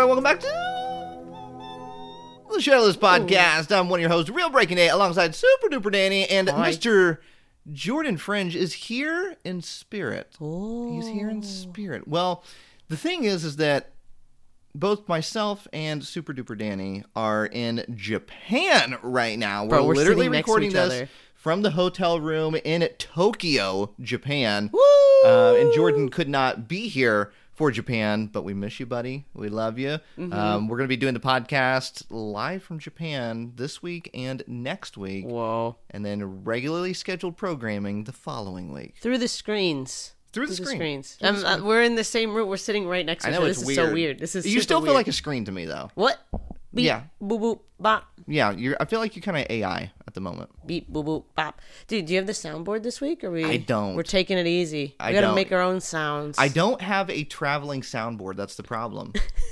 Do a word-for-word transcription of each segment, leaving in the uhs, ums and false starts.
everybody. Welcome back to the Shadowless Podcast. I'm one of your hosts, Real Breaking Day, alongside Super Duper Danny, and Hi. Mister Jordan Fringe is here in spirit. Oh. He's here in spirit. Well, the thing is, is that both myself and Super Duper Danny are in Japan right now. We're, Bro, we're literally sitting next to recording each this other. from the hotel room in Tokyo, Japan. Woo! Uh, and Jordan could not be here for Japan, but we miss you, buddy. We love you. Mm-hmm. Um, we're going to be doing the podcast live from Japan this week and next week, Whoa. and then regularly scheduled programming the following week. Through the screens. Through the Through screen. screens. Through the Um, uh, screen. we're in the same room. We're sitting right next to I each know other. it's This weird. is so weird. This is You super still feel weird. like a screen to me, though. What? Beep, Yeah. Boop, boop, bop. Yeah, you're, I feel like you're kind of A I at the moment. Beep, boop, boop, bop. Dude, do you have the soundboard this week? Or we, I don't. We're taking it easy. We I gotta don't. make our own sounds. I don't have a traveling soundboard. That's the problem.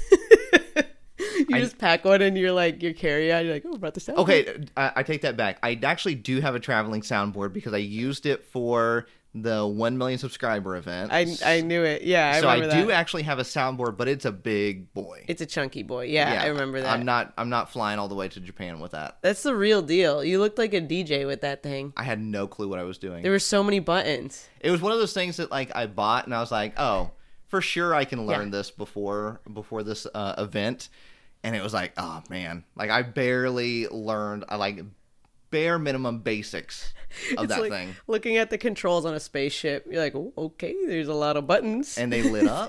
You I- just pack one and you're like, your carry-on. You're like, oh, brought the soundboard. Okay, I, I take that back. I actually do have a traveling soundboard because I used it for the one million subscriber event. I, I knew it. Yeah, I so I remember do that. actually have a soundboard, but it's a big boy. It's a chunky boy. Yeah, I remember that. I'm not. I'm not flying all the way to Japan with that. That's the real deal. You looked like a D J with that thing. I had no clue what I was doing. There were so many buttons. It was one of those things that like I bought and I was like, oh, for sure I can learn Yeah. this before before this uh, event, and it was like, oh man, like I barely learned. I like bare minimum basics of It's that like thing, looking at the controls on a spaceship. You're like, oh, okay, there's a lot of buttons. and they lit up.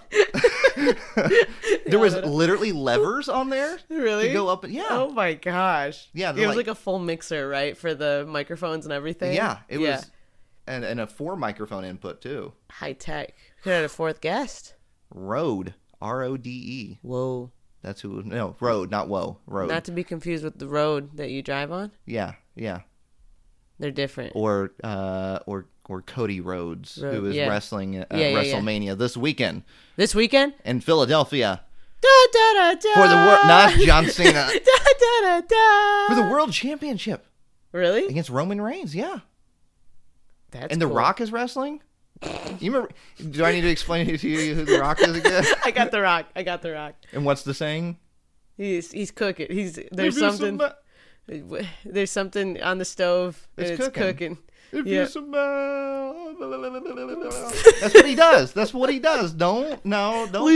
There was literally levers on there Really? to go up and yeah. Oh my gosh. Yeah, It they're was like- like a full mixer, right, for the microphones and everything. Yeah, it was, and, and a four microphone input too. high tech. Could have had a fourth guest. Rode, R O D E. Whoa. That's who. No, Rode, not Whoa. Rode. Not to be confused with the road that you drive on. yeah, yeah. They're different. Or uh, or or Cody Rhodes, Ro- who is yeah. wrestling at Yeah, yeah, yeah. WrestleMania this weekend This weekend? in Philadelphia Da, da, da, da. for the world. Not John Cena da, da, da, da. for the World Championship Really? against Roman Reigns. Yeah, That's and The cool. Rock is wrestling. You remember? Do I need to explain it to you who The Rock is again? I got the rock. I got the rock. And what's the saying? He's he's cooking. He's there's If you something smell- there's something on the stove and It's it's cooking. cooking. If Yeah. you smell. That's what he does. That's what he does. Don't no don't.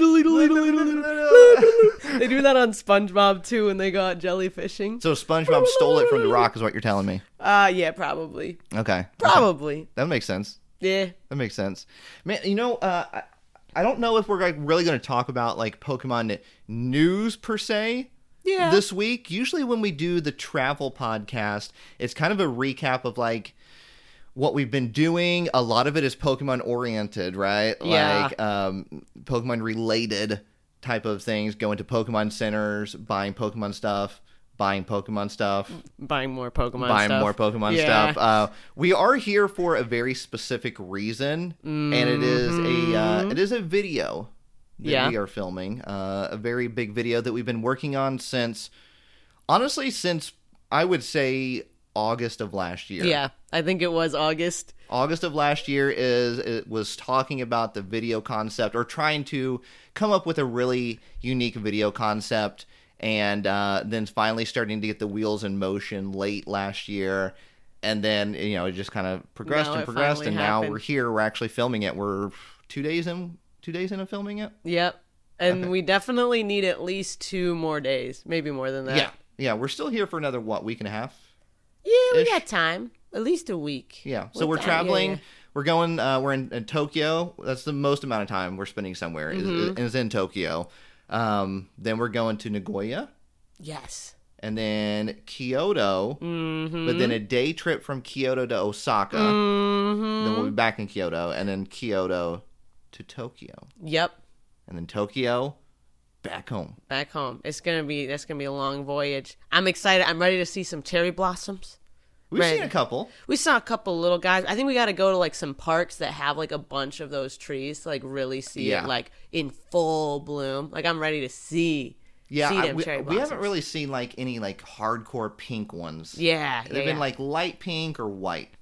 They do that on SpongeBob too when they go out jellyfishing. So SpongeBob stole it from The Rock, is what you're telling me. Uh yeah, probably. Okay, Probably. that makes sense. Yeah. That makes sense, man. You know, uh, I, I don't know if we're like really going to talk about like Pokemon news per se. Yeah. This week, usually when we do the travel podcast, it's kind of a recap of like what we've been doing. A lot of it is Pokemon oriented, right? Yeah. Like um, Pokemon related type of things. Going to Pokemon centers, buying Pokemon stuff, buying Pokemon stuff, Buying more Pokemon buying stuff. more Pokemon Yeah. stuff. Uh, we are here for a very specific reason, and it is a uh, it is a video that Mm-hmm. Yeah. we are filming. Uh, a very big video that we've been working on since, honestly, since I would say August of last year. Yeah. I think it was August. August of last year is it was talking about the video concept or trying to come up with a really unique video concept, and uh, then finally starting to get the wheels in motion late last year, and then you know it just kind of progressed Now and it progressed, finally and now happened. we're here. We're actually filming it. We're two days in. Two days into filming it. Yep. And Okay. we definitely need at least two more days, maybe more than that. Yeah, yeah. We're still here for another what week and a half. Yeah, we Ish. got time. At least a week. Yeah. So With we're that, traveling. yeah, yeah. We're going. Uh, we're in, in Tokyo. That's the most amount of time we're spending somewhere. Is, Mm-hmm. is in Tokyo. Um, then we're going to Nagoya, Yes. and then Kyoto. Mm-hmm. But then a day trip from Kyoto to Osaka. Mm-hmm. Then we'll be back in Kyoto, and then Kyoto to Tokyo, Yep. and then Tokyo back home. Back home. It's gonna be that's gonna be a long voyage. I'm excited. I'm ready to see some cherry blossoms. We've Right. seen a couple. We saw a couple little guys. I think we got to go to like some parks that have like a bunch of those trees to like really see Yeah. it like in full bloom. Like I'm ready to see. Yeah, see I- them we, cherry we haven't blossoms. really seen like any like hardcore pink ones. Yeah, They've yeah, been yeah. like light pink or white.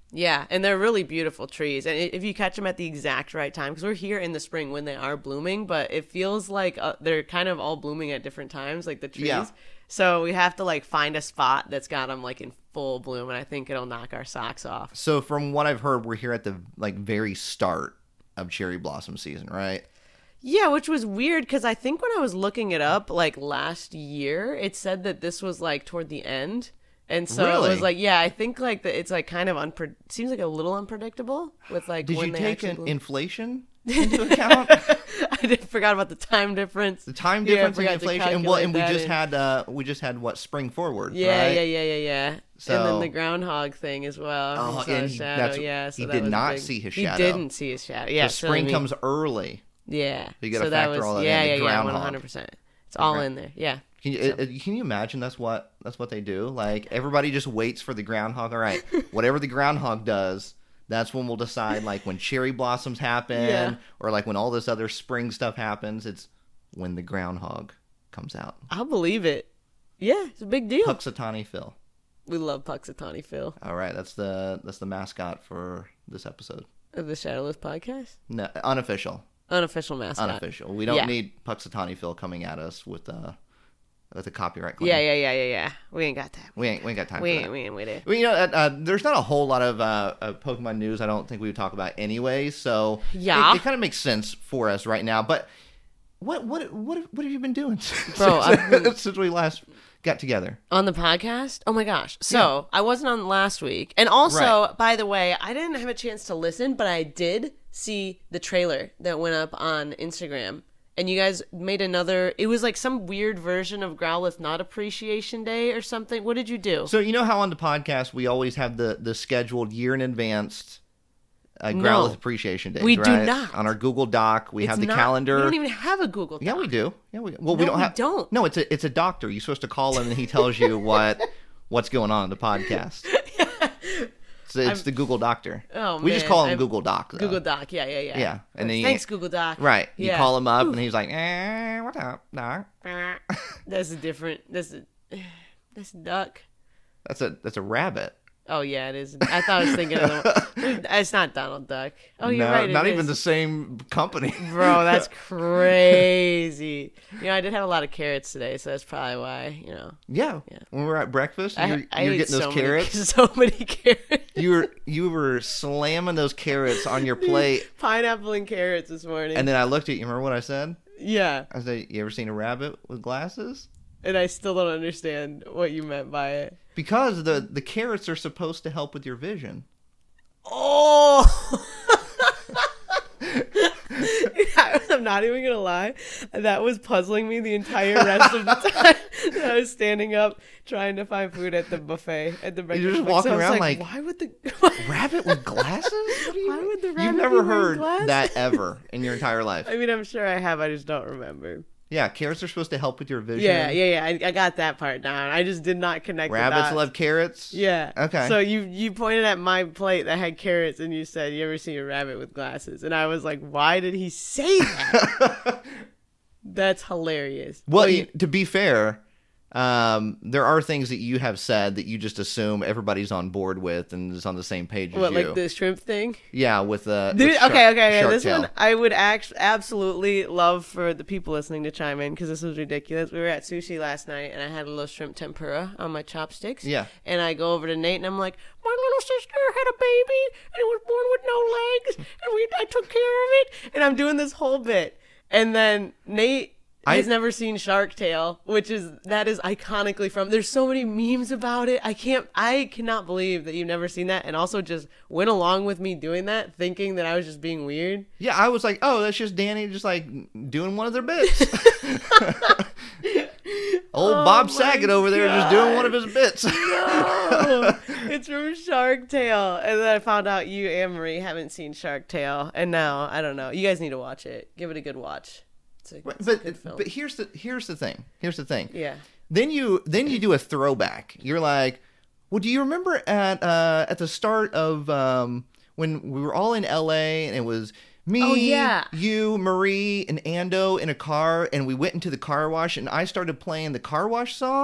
Yeah, and they're really beautiful trees. And i- if you catch them at the exact right time, because we're here in the spring when they are blooming, but it feels like uh, they're kind of all blooming at different times, like the trees. Yeah. So we have to like find a spot that's got them like in full bloom, and I think it'll knock our socks off. So from what I've heard, we're here at the like very start of cherry blossom season, right? Yeah, which was weird because I think when I was looking it up like last year, it said that this was like toward the end. And so Really? it was like, yeah, I think like the, it's like kind of unpre- seems like a little unpredictable with like Did when you they take actually an bloom. inflation into account? I did, forgot about the time difference. The time Yeah, I difference and forgot to inflation, and well, and we calculate just that had uh, we just had what spring forward, Yeah, right? yeah, yeah, yeah, yeah. And So- then the groundhog thing as well. Oh, He saw and his he- shadow. that's- Yeah, so he that did was not big. see his He shadow. didn't see his shadow. Yeah, So so I spring mean- comes early. Yeah, you gotta so that factor was, all that yeah, in. The Yeah, yeah, groundhog. one hundred percent. It's all gra- in there. Yeah. Can you uh, can you imagine that's what that's what they do? Like everybody just waits for the groundhog. All right, whatever the groundhog does, that's when we'll decide. Like when cherry blossoms happen, Yeah. or like when all this other spring stuff happens. It's when the groundhog comes out. I'll believe it. Yeah, it's a big deal. Puxatawny Phil. We love Puxatawny Phil All right, that's the that's the mascot for this episode. of the Shadowless podcast. No, unofficial. Unofficial mascot. Unofficial. We don't Yeah. need Puxatawny Phil coming at us with uh with a copyright claim. Yeah, yeah, yeah, yeah, yeah. We ain't got that. We ain't we ain't got time We for ain't, that. we ain't with it. Well, you know, uh, uh, there's not a whole lot of uh, uh, Pokemon news I don't think we would talk about anyway, so Yeah. it, it kind of makes sense for us right now. But what what what what have you been doing Bro, since, I've been- since we last got together? On the podcast? Oh my gosh. So, I wasn't on last week. And also, Right. by the way, I didn't have a chance to listen, but I did see the trailer that went up on Instagram. And you guys made another, it was like some weird version of Growlithe Not Appreciation Day or something. What did you do? So you know how on the podcast we always have the the scheduled year in advance uh, No. Growlithe Appreciation Days. We do right? not. On our Google Doc. We It's have the not- calendar. We don't even have a Google Doc. Yeah, we do. Yeah, we well No, we don't we have. don't. No, it's a it's a doctor. You're supposed to call him and he tells you what what's going on in the podcast. So it's the Google Doctor. Oh, we just man. call him I'm- Google Doc. Though. Google Doc. Yeah, yeah, yeah. Yeah, and then you- Thanks, Google Doc. Right. You Yeah. call him up and he's like, eh, what's up, Doc? That's a different, that's a, that's a duck. That's a that's a rabbit. Oh yeah, it is. I thought I was thinking of the, it's not Donald Duck. Oh, you're no, right. it not even is. the same company. Bro, that's crazy. You know, I did have a lot of carrots today, so that's probably why. You know, yeah. Yeah. When we were at breakfast, I, you're, I you're ate getting those so carrots. Many, so many carrots. you were you were slamming those carrots on your plate, Pineapple and carrots this morning. and then I looked at you. Remember what I said? yeah, I said, "You ever seen a rabbit with glasses?" and I still don't understand what you meant by it. Because the the carrots are supposed to help with your vision. Oh. I'm not even gonna lie. That was puzzling me the entire rest of the time that I was standing up trying to find food at the buffet at the breakfast. You're just buffet. walking So I was around like, like, why would the Rabbit with glasses? What do you Why would the rabbit You've be never wearing heard glasses? that ever in your entire life. I mean, I'm sure I have. I just don't remember. Yeah, carrots are supposed to help with your vision. Yeah, yeah, yeah. I, I got that part down. I just did not connect. the Rabbits dots. love carrots. Yeah. Okay. So you you pointed at my plate that had carrots, and you said, "You ever seen a rabbit with glasses?" And I was like, "Why did he say that?" That's hilarious. Well, Wait, you- to be fair, um, there are things that you have said that you just assume everybody's on board with and is on the same page as what, you. like the shrimp thing? Yeah, with the Dude, with shark- okay, okay, okay. shark This tail. one I would act- absolutely love for the people listening to chime in because this was ridiculous. We were at sushi last night and I had a little shrimp tempura on my chopsticks. Yeah. And I go over to Nate and I'm like, my little sister had a baby and it was born with no legs and we I took care of it. And I'm doing this whole bit. And then Nate I- has never seen Shark Tale, which is that is iconically from. There's so many memes about it. I can't. I cannot believe that you've never seen that, and also just went along with me doing that, thinking that I was just being weird. Yeah, I was like, oh, that's just Danny just like doing one of their bits. Old Oh Bob my Saget over there just doing one of his bits. Oh, it's from Shark Tale, and then I found out you and Marie haven't seen Shark Tale, and now I don't know. You guys need to watch it. Give it a good watch. It's a, it's a but good film. but here's the here's the thing. Here's the thing. yeah. Then you then you do a throwback. You're like, well, do you remember at uh, at the start of um, when we were all in L A and it was me, Oh, yeah. you, Marie, and Ando in a car, and we went into the car wash, and I started playing the car wash song.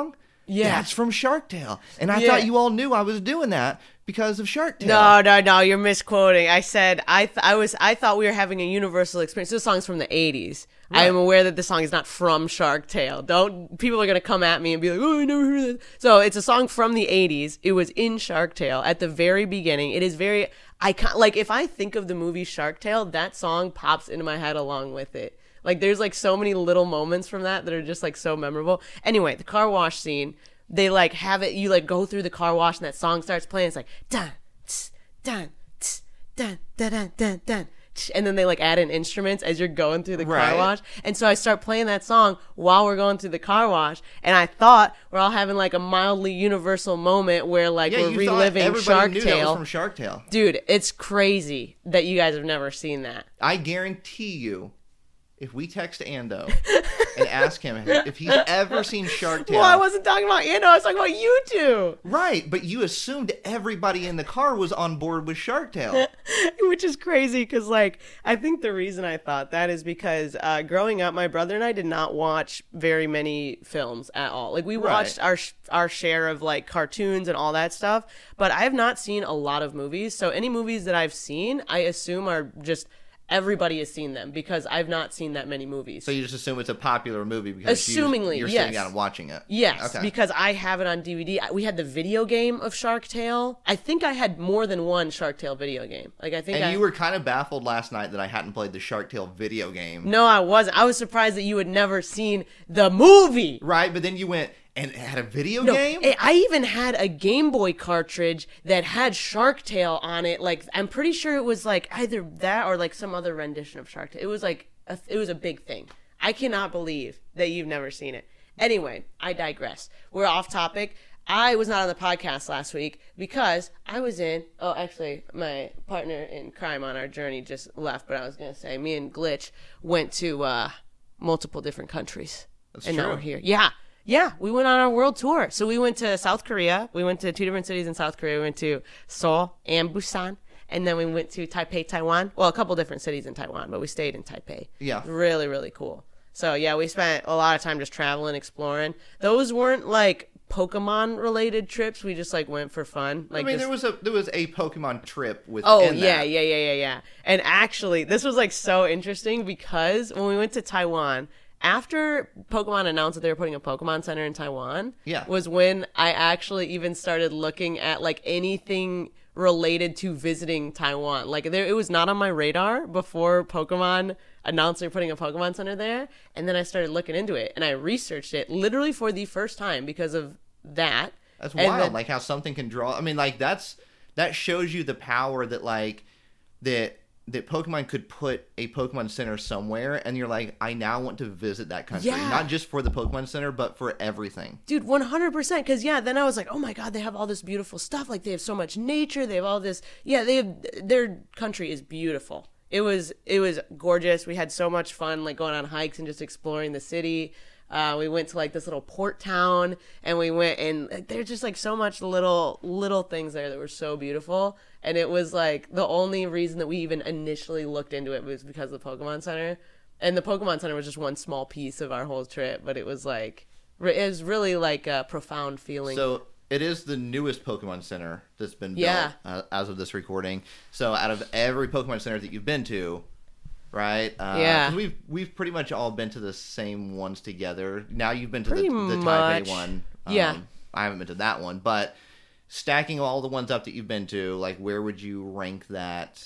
Yeah. That's from Shark Tale. And I Yeah. thought you all knew I was doing that because of Shark Tale. No, no, no, you're misquoting. I said I th- I was I thought we were having a universal experience. This song's from the eighties. I am aware that this song is not from Shark Tale. Don't people are gonna come at me and be like, oh, I never heard that. So it's a song from the eighties. It was in Shark Tale at the very beginning. It is very icon. Like if I think of the movie Shark Tale, that song pops into my head along with it. Like there's like so many little moments from that that are just like so memorable. Anyway, the car wash scene. They like have it. You like go through the car wash and that song starts playing. It's like dun tss, dun tss, dun dun dun dun dun. And then they like add in instruments as you're going through the Right. car wash. And so I start playing that song while we're going through the car wash. And I thought we're all having like a mildly universal moment where like Yeah, we're you thought reliving everybody Shark knew that was Tale. from Shark Tale. Dude, it's crazy that you guys have never seen that. I guarantee you, if we text Ando and ask him if he's ever seen Shark Tale. Well, I wasn't talking about Anno. I was talking about you two. Right, but you assumed everybody in the car was on board with Shark Tale. Which is crazy because, like, I think the reason I thought that is because uh, growing up, my brother and I did not watch very many films at all. Like, we watched Right. our sh- our share of, like, cartoons and all that stuff, but I have not seen a lot of movies. So any movies that I've seen, I assume are just everybody has seen them because I've not seen that many movies. So you just assume it's a popular movie because Assumingly, you, you're yes. sitting down and watching it. Yes, Okay. because I have it on D V D. I- We had the video game of Shark Tale. I think I had more than one Shark Tale video game. Like I think And I, you were kind of baffled last night that I hadn't played the Shark Tale video game. No, I wasn't. I was surprised that you had never seen the movie. Right, but then you went, and it had a video No, game? I I even had a Game Boy cartridge that had Shark Tale on it. Like, I'm pretty sure it was like either that or like some other rendition of Shark Tale. It was like, a, it was a big thing. I cannot believe that you've never seen it. Anyway, I digress. We're off topic. I was not on the podcast last week because I was in, oh, actually, my partner in crime on our journey just left, but I was going to say, me and Glitch went to uh, multiple different countries. That's and true. now we're here. Yeah. Yeah, we went on our world tour. So we went to South Korea. We went to two different cities in South Korea. We went to Seoul and Busan. And then we went to Taipei, Taiwan. Well, a couple different cities in Taiwan, but we stayed in Taipei. Yeah. Really, really cool. So, yeah, we spent a lot of time just traveling, exploring. Those weren't, like, Pokemon-related trips. We just, like, went for fun. Like, I mean, just... there was a there was a Pokemon trip with. Oh, yeah, yeah, yeah, yeah, yeah. And actually, this was, like, so interesting because when we went to Taiwan... After Pokemon announced that they were putting a Pokemon Center in Taiwan, Yeah. was when I actually even started looking at like anything related to visiting Taiwan. Like there, it was not on my radar before Pokemon announced they were putting a Pokemon Center there, and then I started looking into it and I researched it literally for the first time because of that. That's And wild. then- like how something can draw. I mean, like that's that shows you the power that like that that Pokemon could put a Pokemon Center somewhere, and you're like, I now want to visit that country, Yeah. not just for the Pokemon Center, but for everything. Dude, one hundred percent. Because, yeah, then I was like, oh, my God, they have all this beautiful stuff. Like, they have so much nature. They have all this. Yeah, they have, their country is beautiful. It was, it was gorgeous. We had so much fun, like, going on hikes and just exploring the city. Uh, we went to, like, this little port town, and we went, and like, there's just, like, so much little, little things there that were so beautiful. And it was, like, the only reason that we even initially looked into it was because of the Pokemon Center. And the Pokemon Center was just one small piece of our whole trip, but it was, like, it was really, like, a profound feeling. So it is the newest Pokemon Center that's been built Yeah. uh, as of this recording. So out of every Pokemon Center that you've been to, right? Uh, Yeah. 'cause we've we've pretty much all been to the same ones together. Now you've been to Pretty the, the much. Taipei one. Um, Yeah. I haven't been to that one, but stacking all the ones up that you've been to, like where would you rank that?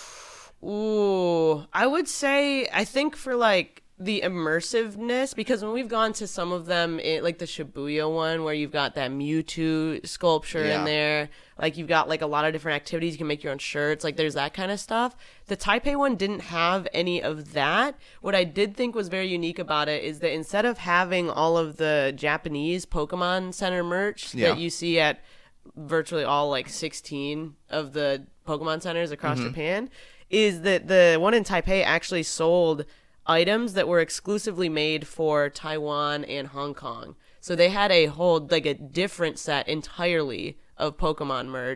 Ooh, I would say I think for like the immersiveness, because when we've gone to some of them, it, like the Shibuya one where you've got that Mewtwo sculpture Yeah. in there, like you've got like a lot of different activities, you can make your own shirts, like there's that kind of stuff. The Taipei one didn't have any of that. What I did think was very unique about it is that instead of having all of the Japanese Pokemon Center merch Yeah. that you see at virtually all like sixteen of the Pokemon centers across Japan, is that the one in Taipei actually sold items that were exclusively made for Taiwan and Hong Kong. So they had a whole, like a different set entirely of Pokemon merch.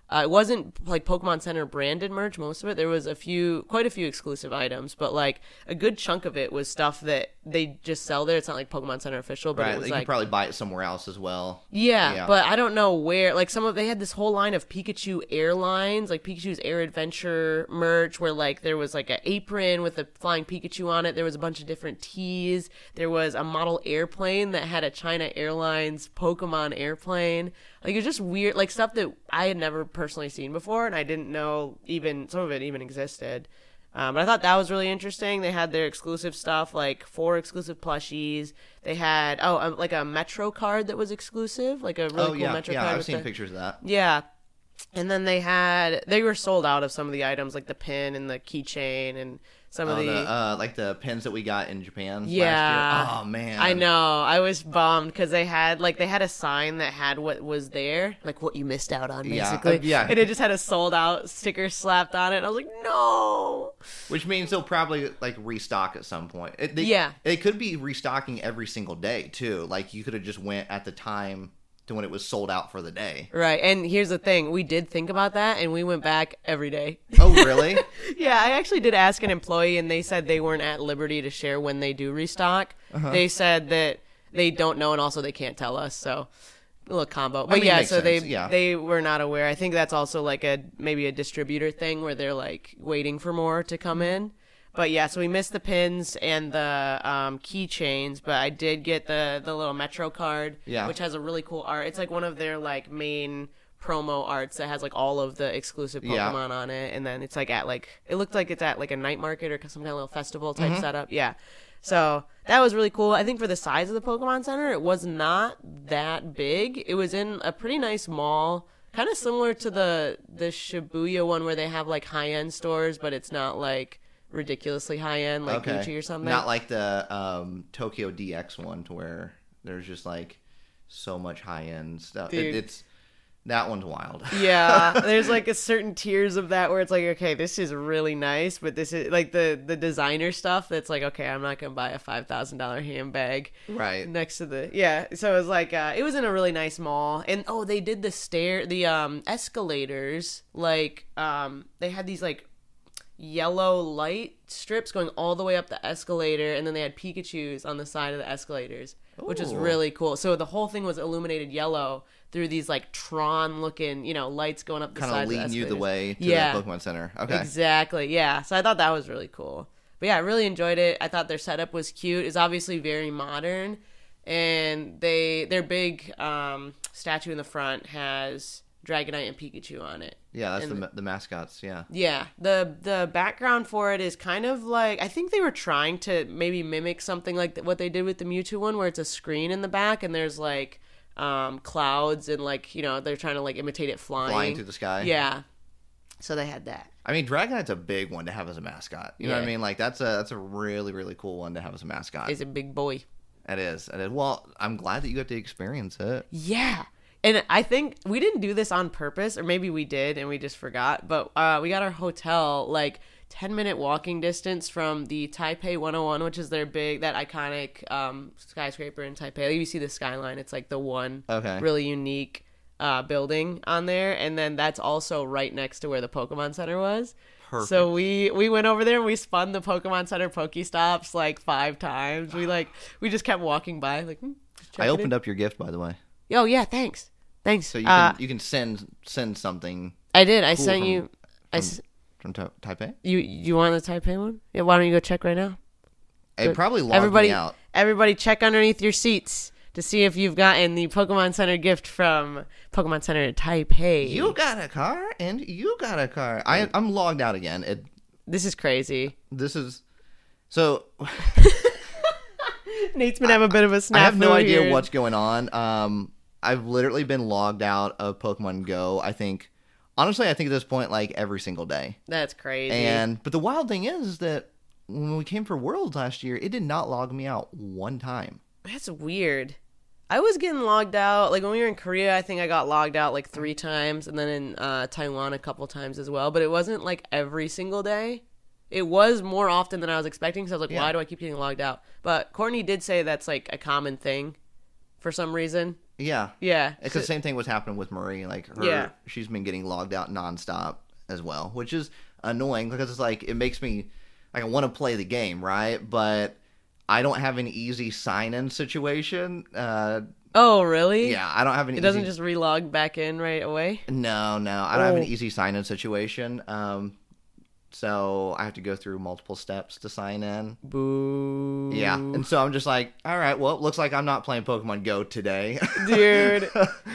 Uh, it wasn't like Pokemon Center branded merch, most of it. There was a few, quite a few exclusive items, but like a good chunk of it was stuff that they just sell there. It's not like Pokemon Center official, but Right, it was you like could probably buy it somewhere else as well. yeah, Yeah. but I don't know where. Like some of they had this whole line of Pikachu Airlines, like Pikachu's Air Adventure merch, where like there was like an apron with a flying Pikachu on it. There was a bunch of different tees. There was a model airplane that had a China Airlines Pokemon airplane. Like it was just weird, like stuff that I had never personally seen before, and I didn't know even some of it even existed. Um, but I thought that was really interesting. They had their exclusive stuff, like four exclusive plushies. They had oh, um, like a Metro card that was exclusive, like a really Oh cool yeah, Metro yeah, card. I've with seen the- pictures of that. Yeah. And then they had, they were sold out of some of the items, like the pin and the keychain and some of Oh, the, the, uh, like the pins that we got in Japan yeah. last year. Oh man, I know. I was bummed because they had, like, they had a sign that had what was there, like what you missed out on, Yeah, basically. uh, yeah. And it just had a sold out sticker slapped on it. And I was like, no. Which means they'll probably like restock at some point. It, they, Yeah. They could be restocking every single day too. Like you could have just went at the time to when it was sold out for the day. Right. And here's the thing. We did think about that and we went back every day. Oh really? Yeah, I actually did ask an employee, and they said they weren't at liberty to share when they do restock. Uh-huh. They said that they don't know, and also they can't tell us. So, a little combo. But mean, yeah, makes so they sense, yeah. they were not aware. I think that's also like a maybe a distributor thing where they're like waiting for more to come in. But yeah, so we missed the pins and the um, keychains, but I did get the the little Metro card, Yeah. which has a really cool art. It's like one of their like main promo arts that has like all of the exclusive Pokemon Yeah. on it, and then it's like at like it looked like it's at like a night market or some kind of little festival type Mm-hmm. setup. Yeah, so that was really cool. I think for the size of the Pokemon Center, it was not that big. It was in a pretty nice mall, kind of similar to the the Shibuya one where they have like high end stores, but it's not like ridiculously high end like Okay. Gucci or something. Not like the um, Tokyo D X one, to where there's just like so much high end stuff. It, Dude. it's that one's wild. Yeah, there's like a certain tiers of that where it's like, okay, this is really nice, but this is like the the designer stuff that's like, okay, I'm not gonna buy a five thousand dollar handbag Right. next to the yeah. So it was like uh, it was in a really nice mall, and oh, they did the stair, the um escalators, like um they had these like yellow light strips going all the way up the escalator, and then they had Pikachus on the side of the escalators, which is Ooh. really cool. So the whole thing was illuminated yellow through these like Tron looking, you know, lights going up the Kind sides of of the leading you the escalators. way to Yeah. the Pokemon Center. Okay. Exactly. Yeah. So I thought that was really cool. But yeah, I really enjoyed it. I thought their setup was cute. It's obviously very modern, and they their big um, statue in the front has Dragonite and Pikachu on it. Yeah, that's And- the ma- the mascots. Yeah. Yeah, the the background for it is kind of like, I think they were trying to maybe mimic something like th- what they did with the Mewtwo one, where it's a screen in the back and there's like um, clouds and like, you know, they're trying to like imitate it flying. Flying through the sky. Yeah, so they had that. I mean, Dragonite's a big one to have as a mascot. You know what I Yeah. mean? Like that's a that's a really really cool one to have as a mascot. Is a big boy. It is. It is. Well, I'm glad that you got to experience it. Yeah. And I think we didn't do this on purpose, or maybe we did and we just forgot, but uh, we got our hotel like ten minute walking distance from the Taipei one oh one, which is their big, that iconic um, skyscraper in Taipei. You see the skyline. It's like the one Okay. really unique uh, building on there. And then that's also right next to where the Pokemon Center was. Perfect. So we we went over there and we spun the Pokemon Center Pokestops like five times. We like we just kept walking by like. Hmm, just I checking opened in. up your gift, by the way, Oh yeah, thanks, thanks. so you uh, can you can send send something I did. I cool sent from- you. I from, s- from Ta- Taipei. you you want the Taipei one? Yeah. Why don't you go check right now? It Good. probably logged Everybody, me out. everybody, check underneath your seats to see if you've gotten the Pokemon Center gift from Pokemon Center Taipei. You got a car, and you got a car. I I'm logged out again. It This is crazy. this is so. Nate's been having a bit of a snafu I have no idea here. what's going on. Um, I've literally been logged out of Pokemon Go. I think, honestly, I think at this point, like every single day. That's crazy. And but the wild thing is, is that when we came for Worlds last year, it did not log me out one time. That's weird. I was getting logged out. Like when we were in Korea, I think I got logged out like three times, and then in uh, Taiwan a couple times as well. But it wasn't like every single day. It was more often than I was expecting. So I was like, Yeah. why do I keep getting logged out? But Courtney did say that's like a common thing for some reason. Yeah. Yeah. Because the same thing was happening with Marie. Like, her, Yeah. she's been getting logged out nonstop as well, which is annoying because it's like, it makes me, like, I want to play the game, right? But I don't have an easy sign-in situation. Uh, Oh, really? yeah, I don't have an It easy... doesn't just relog back in right away? No, no. I don't have an Oh. easy sign-in situation. Um, so I have to go through multiple steps to sign in. Boo. Yeah. And so I'm just like, all right, well, it looks like I'm not playing Pokemon Go today. Dude.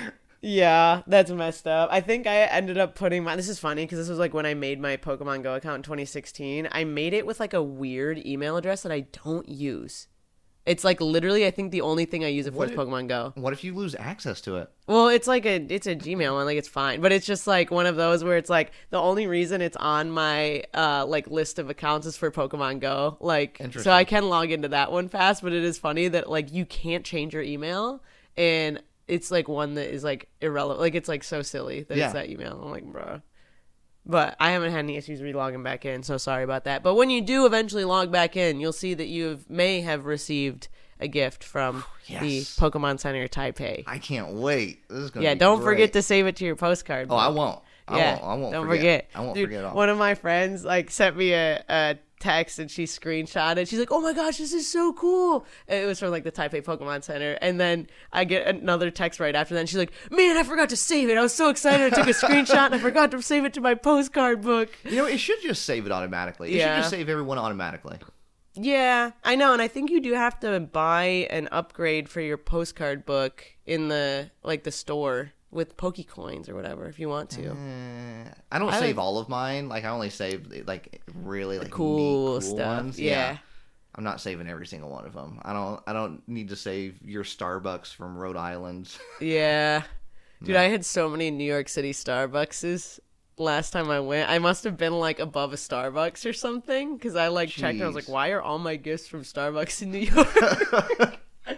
Yeah, that's messed up. I think I ended up putting my... This is funny because this was like when I made my Pokemon Go account in twenty sixteen. I made it with like a weird email address that I don't use. It's like literally, I think the only thing I use it for What is if- Pokemon Go. What if you lose access to it? Well, it's like a it's a Gmail one, like it's fine, but it's just like one of those where it's like the only reason it's on my uh like list of accounts is for Pokemon Go. Like, Interesting. so I can log into that one fast, but it is funny that like you can't change your email, and it's like one that is like irrelevant. Like it's like so silly that Yeah. it's that email. I'm like, bruh. But I haven't had any issues relogging back in, so sorry about that. But when you do eventually log back in, you'll see that you have, may have received a gift from Yes. the Pokemon Center Taipei. I can't wait. This is gonna Yeah, be don't great. forget to save it to your postcard. Oh, I book. won't. I yeah, won't. I won't don't forget. forget. I won't Dude, forget at all. One of my friends like sent me a, a text and she screenshot it. She's like, "Oh my gosh, this is so cool!" And it was from like the Taipei Pokemon Center. And then I get another text right after that. And she's like, "Man, I forgot to save it. I was so excited. I took a screenshot and I forgot to save it to my postcard book." You know, it should just save it automatically. It Yeah. should just save everyone automatically. Yeah, I know, and I think you do have to buy an upgrade for your postcard book in the like the store with Pokecoins or whatever if you want to. Eh, I don't I save like- all of mine. Like I only save like really like Cool, neat, cool stuff. ones. Yeah. I'm not saving every single one of them. I don't. I don't need to save your Starbucks from Rhode Island. Yeah. Dude, I had so many New York City Starbuckses last time I went. I must have been like above a Starbucks or something because I like checked and I was like, Jeez. why are all my gifts from Starbucks in New York?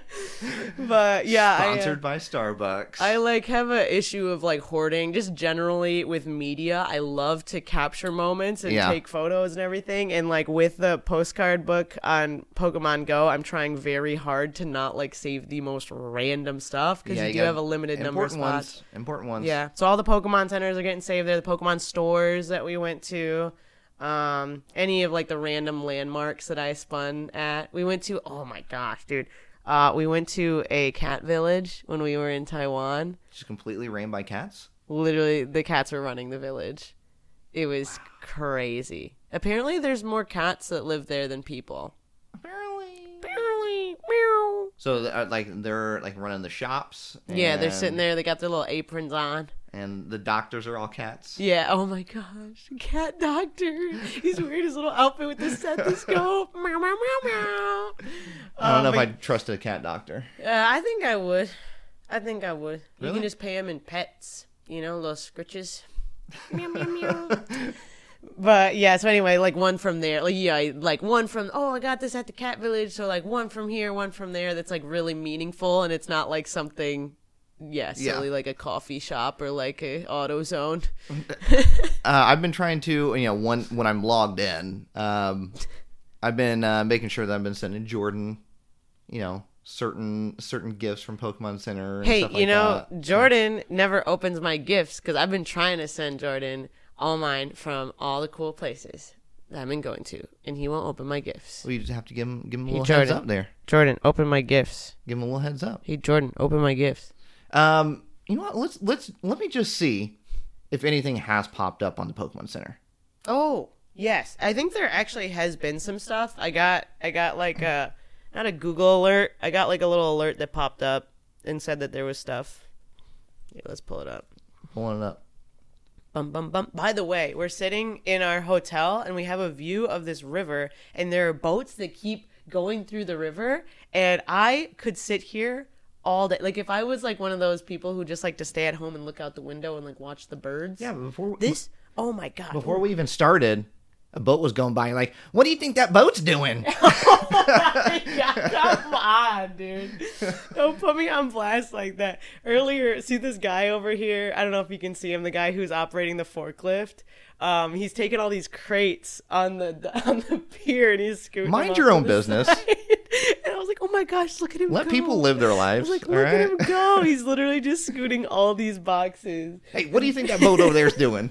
But yeah, I, uh, Sponsored by Starbucks. I like have a issue of like hoarding just generally with media. I love to capture moments and Yeah. take photos and everything. And like with the postcard book on Pokemon Go, I'm trying very hard to not like save the most random stuff because Yeah, you, you do got have a limited number of important spots. ones. Important ones. Yeah. So all the Pokemon centers are getting saved there. The Pokemon stores that we went to. Um, any of like the random landmarks that I spun at. We went to, oh my gosh, dude. Uh, we went to a cat village when we were in Taiwan. Just completely ran by cats. Literally, the cats were running the village. It was crazy. Apparently, there's more cats that live there than people. Apparently. Apparently, meow. So uh, like they're like running the shops. Yeah, they're and- sitting there. They got their little aprons on. And the doctors are all cats. Yeah, oh my gosh. Cat doctor. He's wearing his little outfit with the stethoscope. Meow, meow, meow, meow. I don't Oh know if my- I'd trust a cat doctor. Uh, I think I would. I think I would. You Really? can just pay him in pets. You know, little scritches. Meow, meow, meow. But yeah, so anyway, like one from there, like yeah, like one from oh, I got this at the cat village, so like one from here, one from there. That's like really meaningful, and it's not like something, yeah, silly Yeah. like a coffee shop or like a AutoZone. Uh, I've been trying to, you know, one when I'm logged in, um, I've been uh, making sure that I've been sending Jordan, you know, certain certain gifts from Pokemon Center. And Hey, stuff like you know, that. Jordan never opens my gifts because I've been trying to send Jordan all mine from all the cool places that I've been going to, and he won't open my gifts. Well, you just have to give him give him a Hey, little heads Jordan. up there. Jordan, open my gifts. Give him a little heads up. Hey, Jordan, open my gifts. Um, you know what? Let's let's let me just see if anything has popped up on the Pokemon Center. Oh, yes. I think there actually has been some stuff. I got I got like a not a Google alert. I got like a little alert that popped up and said that there was stuff. Yeah, let's pull it up. Pulling it up. Bum bum bum. By the way, we're sitting in our hotel and we have a view of this river and there are boats that keep going through the river and I could sit here all day. Like if I was like one of those people who just like to stay at home and look out the window and like watch the birds. Yeah, but before This oh my god. before we even started, a boat was going by. Like, what do you think that boat's doing? Yeah, come on, dude. Don't put me on blast like that. Earlier, see this guy over here? I don't know if you can see him, the guy who's operating the forklift. Um, he's taking all these crates on the on the pier and he's scooting. Mind them your off own to the business. side. And I was like, oh my gosh, look at him Let go. people live their I lives. was like, all look right? at him go. He's literally just scooting all these boxes. Hey, what do you think that boat over there is doing?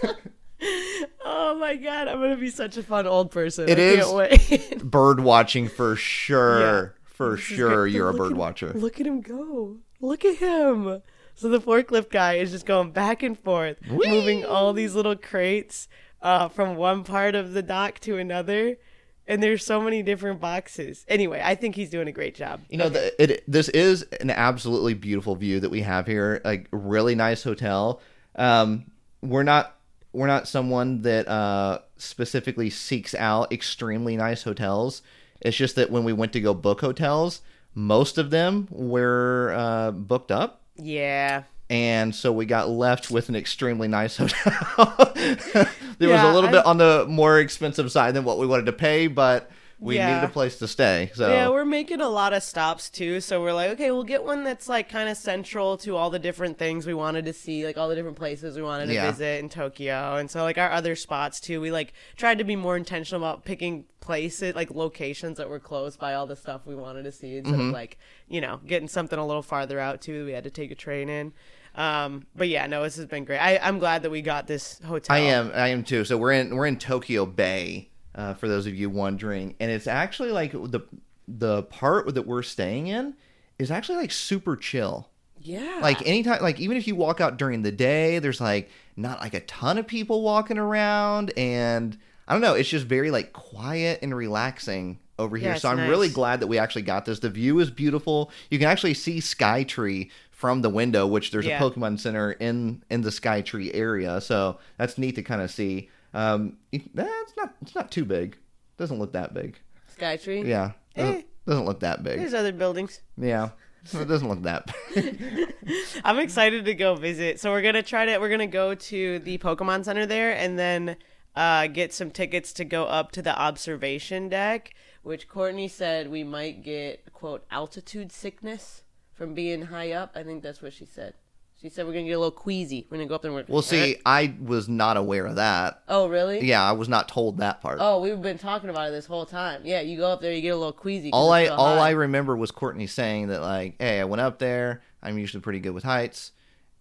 Oh my god, I'm gonna be such a fun old person. It I is can't wait. bird watching for sure. Yeah. For This is sure, great. you're a Look bird at- watcher. Look at him go. Look at him. So the forklift guy is just going back and forth, Whee! moving all these little crates uh, from one part of the dock to another. And there's so many different boxes. Anyway, I think he's doing a great job. You know, the, it this is an absolutely beautiful view that we have here. Like, really nice hotel. Um, we're not we're not someone that uh, specifically seeks out extremely nice hotels. It's just that when we went to go book hotels, most of them were uh, booked up. Yeah. And so we got left with an extremely nice hotel. There Yeah, was a little I- bit on the more expensive side than what we wanted to pay, but we Yeah. needed a place to stay. So Yeah, we're making a lot of stops too. So we're like, okay, we'll get one that's like kind of central to all the different things we wanted to see, like all the different places we wanted to Yeah. visit in Tokyo. And so like our other spots too, we like tried to be more intentional about picking places, like locations that were close by all the stuff we wanted to see instead Mm-hmm. of like, you know, getting something a little farther out too. We had to take a train in. Um, but yeah, no, this has been great. I, I'm glad that we got this hotel. I am, I am too. So we're in we're in Tokyo Bay, uh, for those of you wondering, and it's actually like the the part that we're staying in is actually like super chill. Yeah. Like anytime, like even if you walk out during the day, there's like not like a ton of people walking around, and I don't know, it's just very like quiet and relaxing over here. Yeah, So it's I'm really nice. glad that we actually got this. The view is beautiful. You can actually see Skytree from the window, which there's Yeah. a Pokemon Center in in the Skytree area. So that's neat to kind of see. Um, it, eh, it's not it's not too big. Doesn't look that big. Skytree. Yeah, doesn't, Eh. doesn't look that big. There's other buildings. Yeah, it doesn't look that big. I'm excited to go visit. So we're gonna try to we're gonna go to the Pokemon Center there, and then uh, get some tickets to go up to the observation deck, which Courtney said we might get quote altitude sickness from being high up. I think that's what she said. She said we're gonna get a little queasy. We're gonna go up there and we're Well, see, I was not aware of that. Oh really? Yeah, I was not told that part. Oh, we've been talking about it this whole time. Yeah, you go up there, you get a little queasy. 'cause all I it's so all high. I remember was Courtney saying that, like, hey, I went up there. I'm usually pretty good with heights,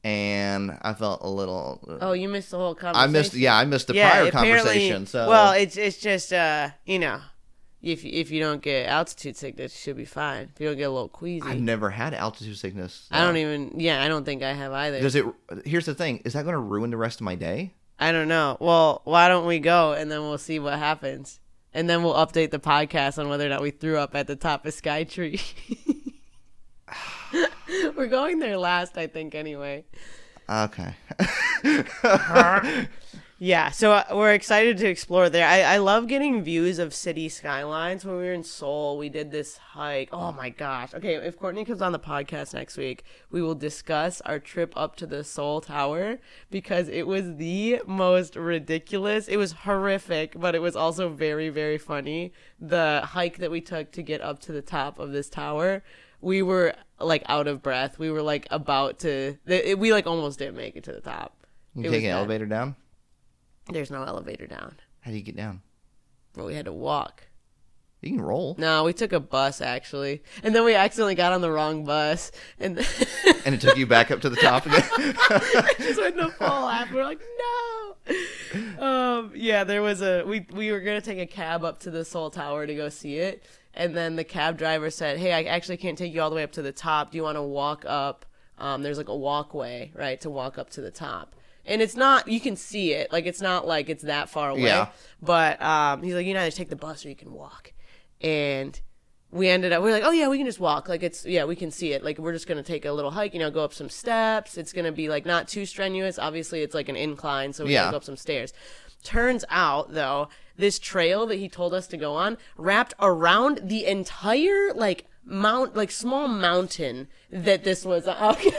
and I felt a little. Uh, Oh, you missed the whole conversation. I missed. Yeah, I missed the Yeah, prior apparently- conversation. So well, it's it's just uh, you know, if if you don't get altitude sickness, you should be fine. If you don't get a little queasy, I've never had altitude sickness. I don't even. Yeah, I don't think I have either. Does it? Here's the thing: is that going to ruin the rest of my day? I don't know. Well, why don't we go and then we'll see what happens, and then we'll update the podcast on whether or not we threw up at the top of Skytree. We're going there last, I think. Anyway. Okay. Yeah, so uh, we're excited to explore there. I, I love getting views of city skylines. When we were in Seoul, we did this hike. Oh my gosh. Okay, if Courtney comes on the podcast next week, we will discuss our trip up to the Seoul Tower because it was the most ridiculous. It was horrific, but it was also very, very funny. The hike that we took to get up to the top of this tower, we were like out of breath. We were like about to, it, we like almost didn't make it to the top. You It take was an bad. elevator down? There's no elevator down. How do you get down? But we had to walk. You can roll. No, we took a bus actually, and then we accidentally got on the wrong bus, and And it took you back up to the top again? just went the full lap. We're like, no. Um, yeah, there was a we we were gonna take a cab up to the Seoul Tower to go see it, and then the cab driver said, "Hey, I actually can't take you all the way up to the top. Do you want to walk up? Um, there's like a walkway, right, to walk up to the top." And it's not, you can see it. Like, it's not like it's that far away. Yeah. But um, he's like, you can either take the bus or you can walk. And we ended up, we are like, oh, yeah, we can just walk. Like, it's, yeah, we can see it. Like, we're just going to take a little hike, you know, go up some steps. It's going to be, like, not too strenuous. Obviously, it's like an incline, so we got Yeah. to go up some stairs. Turns out, though, this trail that he told us to go on wrapped around the entire, like, mount, like, small mountain that this was. Okay.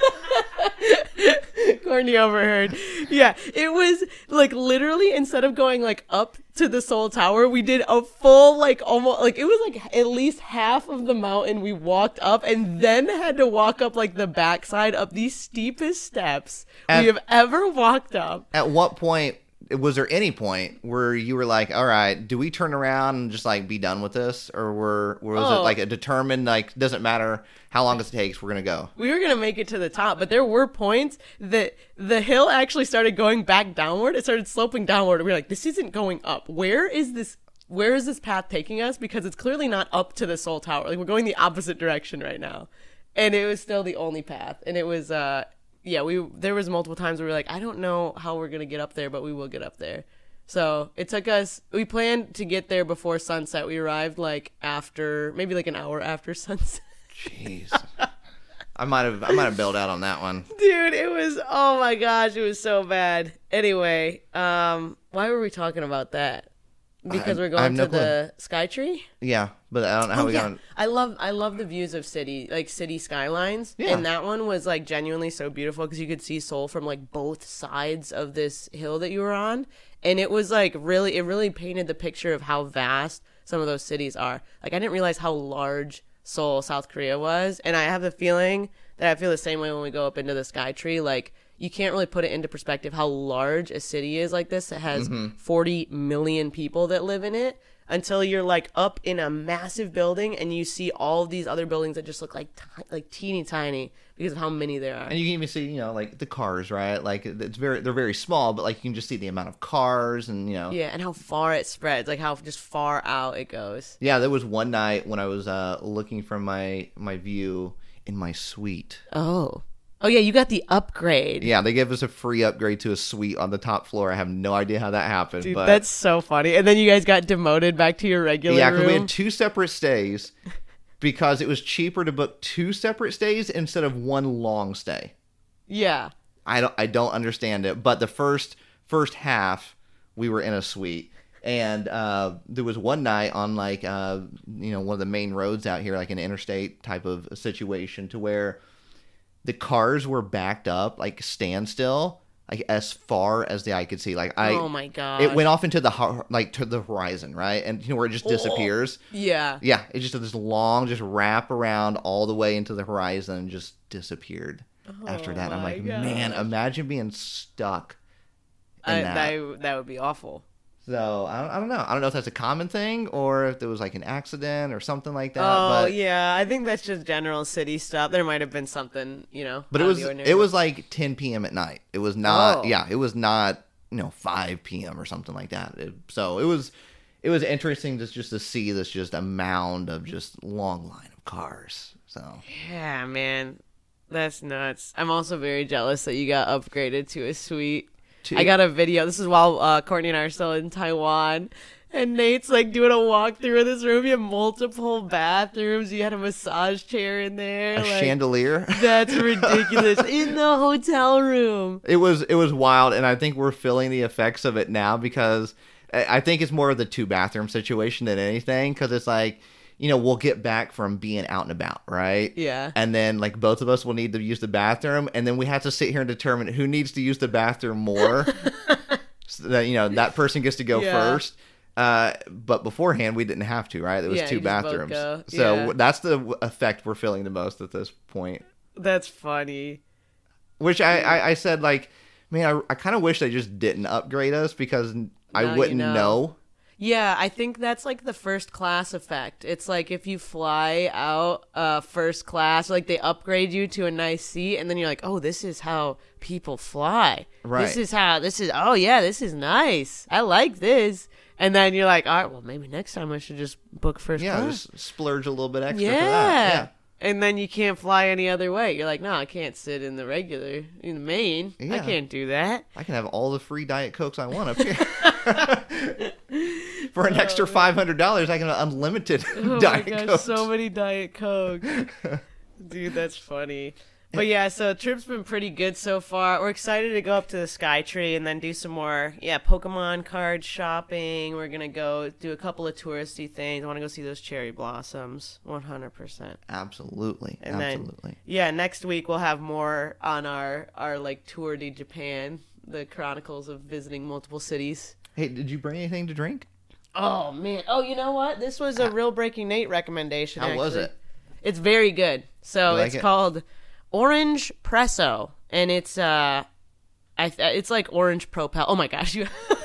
Courtney overheard. Yeah, it was like literally instead of going like up to the Seoul Tower, we did a full like almost like it was like at least half of the mountain we walked up and then had to walk up like the backside up the steepest steps At- we have ever walked up. At what point was there any point where you were like, all right, do we turn around and just like be done with this? Or were, was Oh. it like a determined, like, doesn't matter how long it takes, we're going to go? We were gonna make it to the top, but there were points that the hill actually started going back downward. It started sloping downward. We were like, this isn't going up. Where is this? Where is this path taking us? Because it's clearly not up to the Seoul Tower. Like, we're going the opposite direction right now, and it was still the only path. And it was, uh, yeah, we there was multiple times where we were like, I don't know how we're gonna get up there, but we will get up there. So it took us. We planned to get there before sunset. We arrived like after, maybe like an hour after sunset. Jeez. I might have I might have bailed out on that one. Dude, it was, oh my gosh, it was so bad. Anyway, um, why were we talking about that? Because I- we're I have going no to the Skytree? Yeah, but I don't know how Oh, we yeah. got on. I love I love the views of city, like city skylines. Yeah. And that one was like genuinely so beautiful because you could see Seoul from like both sides of this hill that you were on. And it was like really, it really painted the picture of how vast some of those cities are. Like, I didn't realize how large Seoul, South Korea was. And I have the feeling that I feel the same way when we go up into the Skytree. Like, you can't really put it into perspective how large a city is like this. It has forty million people that live in it until you're like up in a massive building and you see all of these other buildings that just look like ti- like teeny tiny because of how many there are. And you can even see, you know, like the cars, right? Like it's very, they're very small, but like you can just see the amount of cars and, you know. Yeah, and how far it spreads, like how just far out it goes. Yeah, there was one night when I was uh, looking from my my view in my suite. Oh. Oh, yeah, you got the upgrade. Yeah, they gave us a free upgrade to a suite on the top floor. I have no idea how that happened. Dude, but that's so funny. And then you guys got demoted back to your regular yeah, because room. we had two separate stays because it was cheaper to book two separate stays instead of one long stay. Yeah. I don't I don't understand it, but the first first half we were in a suite. And uh, there was one night on like uh, you know, one of the main roads out here, like an interstate type of situation, to where the cars were backed up, like standstill, like as far as the eye could see. Like I, Oh my gosh. it went off into the ho- like to the horizon, right? And you know where it just disappears. Yeah. Yeah, it just did this long, just wrap around all the way into the horizon and just disappeared. After that, I'm Oh my like, man, gosh. imagine being stuck in I, that. that. That would be awful. So I don't, I don't know. I don't know if that's a common thing or if there was like an accident or something like that. Oh, but yeah. I think that's just general city stuff. There might have been something, you know. but it out of was the ordinary. it was like ten p.m. at night. It was not. Oh. Yeah, it was not. You know, five p.m. or something like that. It, so it was it was interesting just just to see this just a mound of just long line of cars. So Yeah, man. That's nuts. I'm also very jealous that you got upgraded to a suite. Two- I got a video. This is while uh, Courtney and I are still in Taiwan. And Nate's like doing a walkthrough of this room. You have multiple bathrooms. You had a massage chair in there. a like, chandelier. That's ridiculous. In the hotel room. It was it was wild, and I think we're feeling the effects of it now because I I think it's more of the two bathroom situation than anything. Because it's like, you know, we'll get back from being out and about, right? Yeah. And then like both of us will need to use the bathroom, and then we have to sit here and determine who needs to use the bathroom more. So that, you know, that person gets to go Yeah. first. Uh, but beforehand, we didn't have to, right? There was Yeah, two you just both bathrooms, go. so Yeah. that's the w- effect we're feeling the most at this point. That's funny. Which I, I, I said, like, man, I, I kind of wish they just didn't upgrade us because I Now you wouldn't know. know. Yeah, I think that's like the first class effect. It's like if you fly out uh, first class, like they upgrade you to a nice seat, and then you're like, oh, this is how people fly. Right. This is how, this is, oh, yeah, this is nice. I like this. And then you're like, all right, well, maybe next time I should just book first Yeah, class. just splurge a little bit extra yeah. for that. Yeah. And then you can't fly any other way. You're like, no, I can't sit in the regular, in the main. I Yeah. can't do that. I can have all the free Diet Cokes I want up here. For an extra five hundred dollars, I can have unlimited Oh Diet my gosh, Cokes. so many Diet Coke. Dude, that's funny. But yeah, so the trip's been pretty good so far. We're excited to go up to the Skytree and then do some more, yeah, Pokemon card shopping. We're going to go do a couple of touristy things. I want to go see those cherry blossoms, one hundred percent. Absolutely. And Absolutely. then, yeah, next week we'll have more on our, our like, tour de Japan, the chronicles of visiting multiple cities. Hey, did you bring anything to drink? Oh, man. Oh, you know what? This was a real Breaking Nate recommendation, How was actually. it? It's very good. So You like it's it? called Orange Presso, and it's uh, I th- it's like Orange Propel. Oh my gosh, you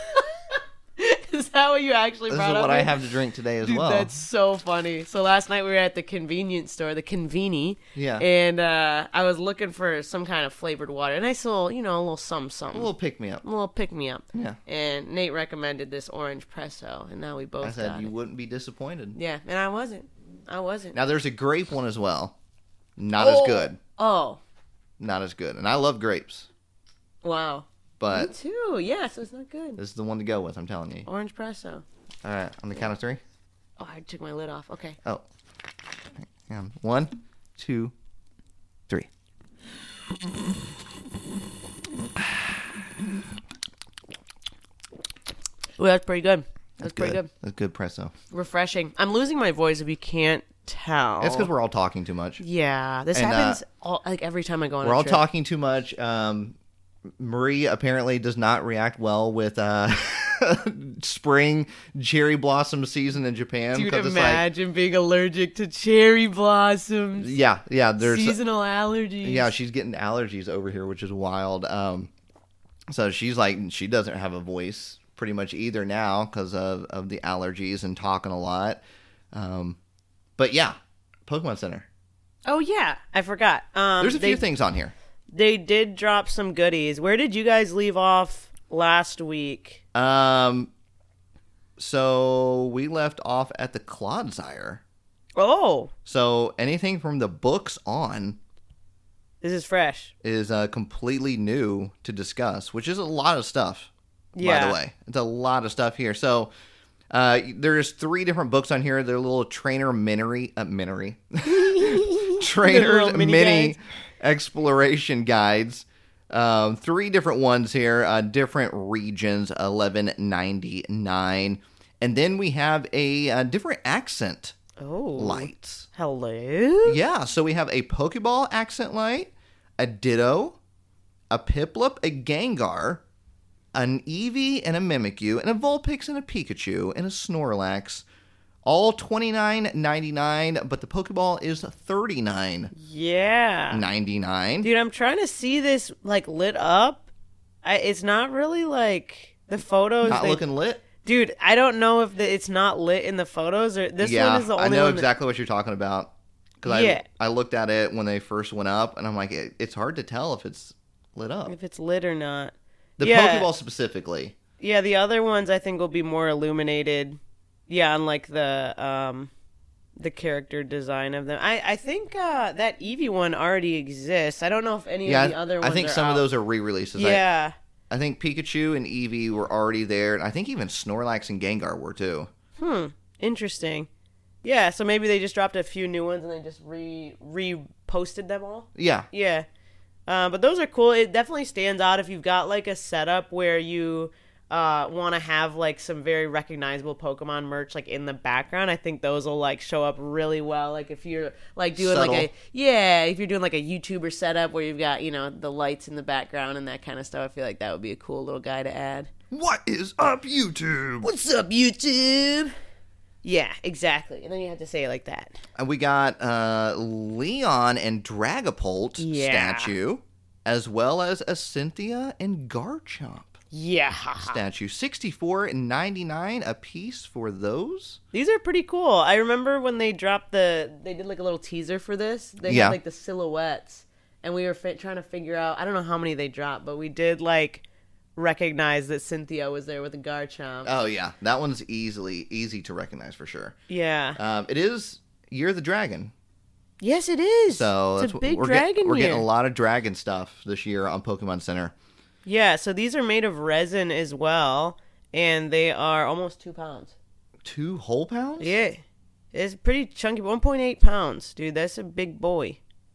Is that what you actually This brought is up? what I with? have to drink today as Dude, well. that's so funny. So last night we were at the convenience store, the Conveni. Yeah. And uh, I was looking for some kind of flavored water. And I saw, you know, a little something, A something. little pick me up. A little pick-me-up. Yeah. And Nate recommended this orange presso, and now we both I said got you it. wouldn't be disappointed. Yeah, and I wasn't. I wasn't. Now there's a grape one as well. Not oh. as good. Oh. Not as good. And I love grapes. Wow. Me But too. Yeah, so it's not good. this is the one to go with, I'm telling you. Orange presso. All right, on the count of three. Oh, I took my lid off. Okay. Oh. Hang on. One, two, three. Ooh, that's pretty good. That's, That's pretty good. good. That's good presso. Refreshing. I'm losing my voice if you can't tell. It's because we're all talking too much. Yeah, this And, uh, happens all, like every time I go on We're a all trip. talking too much. Um, Marie apparently does not react well with uh, spring cherry blossom season in Japan. Dude, 'cause it's like, imagine being allergic to cherry blossoms. yeah, yeah. There's Seasonal allergies. yeah. She's getting allergies over here, which is wild. Um, so she's like, she doesn't have a voice pretty much either now because of of the allergies and talking a lot. Um, but yeah, Pokemon Center. Oh yeah, I forgot. Um, There's a they, few things on here. They did drop some goodies. Where did you guys leave off last week? Um, so we left off at the Clodsire. Oh, So anything from the books on this is fresh. is uh, completely new to discuss, which is a lot of stuff. By Yeah. the way, it's a lot of stuff here. So uh, there's three different books on here. They're little trainer minery, uh, minery, trainers Little mini mini guides. exploration guides. Um, three different ones here, uh, different regions, eleven ninety-nine, and then we have a, uh different accent Oh, lights. hello. Yeah, so we have a Pokeball accent light, a Ditto, a Piplup, a Gengar, an Eevee, and a Mimikyu, and a Vulpix, and a Pikachu, and a Snorlax. All twenty-nine ninety-nine, but the Pokeball is thirty-nine Yeah, ninety-nine. dude, I'm trying to see this like lit up. I, it's not really like the photos. Not they- looking lit? Dude, I don't know if the, it's not lit in the photos or this yeah, one is the only I know one. that- exactly what you're talking about. Because Yeah. I, I looked at it when they first went up, and I'm like, it, it's hard to tell if it's lit up. if it's lit or not. The Yeah. Pokeball specifically. Yeah, the other ones I think will be more illuminated. Yeah, on like the um the character design of them. I I think uh that Eevee one already exists. I don't know if any Yeah, of the other I ones think are some out. of those are re-releases. I- Yeah. I think Pikachu and Eevee were already there, and I think even Snorlax and Gengar were too. Hmm. Interesting. Yeah, so maybe they just dropped a few new ones and they just re reposted them all. Yeah, Yeah. Uh, but those are cool. It definitely stands out if you've got like a setup where you uh, want to have like some very recognizable Pokemon merch like in the background. I think those will like show up really well. Like if you're like doing like Subtle. a yeah, if you're doing like a YouTuber setup where you've got you know the lights in the background and that kind of stuff. I feel like that would be a cool little guy to add. What is up, YouTube? What's up, YouTube? Yeah, exactly. And then you have to say it like that. And we got uh, Leon and Dragapult Yeah. statue, as well as a Cynthia and Garchomp Yeah. statue. sixty-four and ninety-nine a piece for those. These are pretty cool. I remember when they dropped the, they did like a little teaser for this. They Yeah. had like the silhouettes, and we were fi- trying to figure out. I don't know how many they dropped, but we did like recognize that Cynthia was there with a Garchomp. Oh yeah, that one's easily easy to recognize for sure. yeah. Um, it is Year of the Dragon, Yes, it is. so it's that's a what- big we're dragon Getting, we're year. getting a lot of dragon stuff this year on Pokemon Center. Yeah. So these are made of resin as well, and they are almost two pounds. Two whole pounds? Yeah. It's pretty chunky. one point eight pounds, dude. That's a big boy.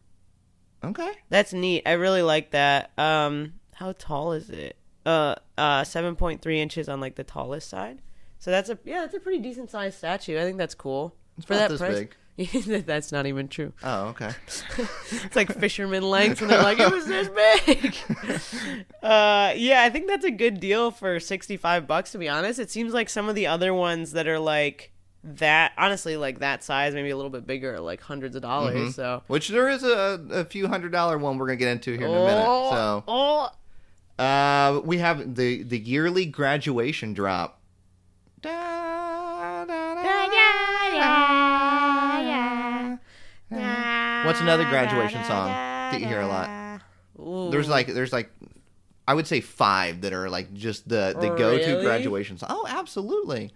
Okay. That's neat. I really like that. Um, how tall is it? Uh, uh, seven point three inches on like the tallest side. So that's a yeah, that's a pretty decent sized statue. I think that's cool It's for about that this price. big. That's not even true. Oh, okay. It's like fisherman length, and they're like, it was this big. uh, yeah, I think that's a good deal for sixty-five bucks. To be honest, it seems like some of the other ones that are like that, honestly, like that size, maybe a little bit bigger, are like hundreds of dollars. Mhm. So. Which there is a, a few hundred dollar one we're gonna get into here in a minute. So oh, uh, we have the the yearly graduation drop What's another graduation song that you hear a lot? Ooh. There's like there's like I would say five that are like just the the go to Really? graduation song. Oh, absolutely.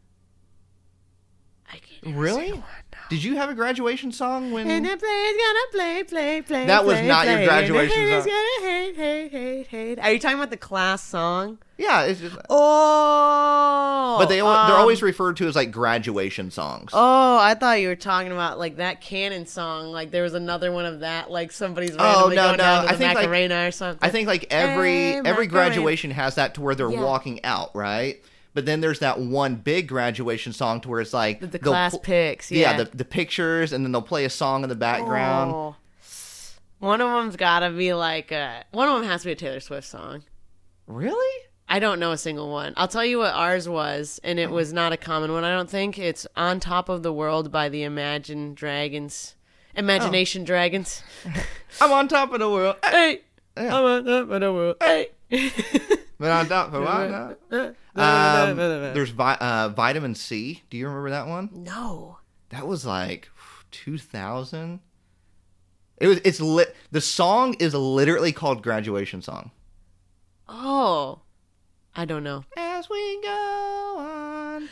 I can't Really? sing one, no. Did you have a graduation song when? And the play's gonna play, play, play. That was play, not your play, graduation and the haters song. gonna hate, hate, hate, hate. Are you talking about the class song? Yeah, it's just. Oh, But they um, they're always referred to as like graduation songs. Oh, I thought you were talking about like that Canon song. Like there was another one of that. Like somebody's Oh, randomly no, going no. down to I the think, like- Macarena or something. I think like every Hey, every Macarena. graduation has that to where they're Yeah. walking out, right? But then there's that one big graduation song to where it's like the, the they'll class pl- picks. yeah, Yeah, the the pictures, and then they'll play a song in the background. Oh. One of them's got to be like a. One of them has to be a Taylor Swift song. Really? I don't know a single one. I'll tell you what ours was, and it was not a common one. I don't think it's "On Top of the World" by the Imagine Dragons, Imagination Dragons. I'm on top of the world. Hey, Yeah. I'm on top of the world. Hey. But on top of what? Um, there's vi- uh, Vitamin C. Do you remember that one? No. That was like two thousand. It was. It's lit. The song is literally called "Graduation Song." Oh, I don't know. As we go on,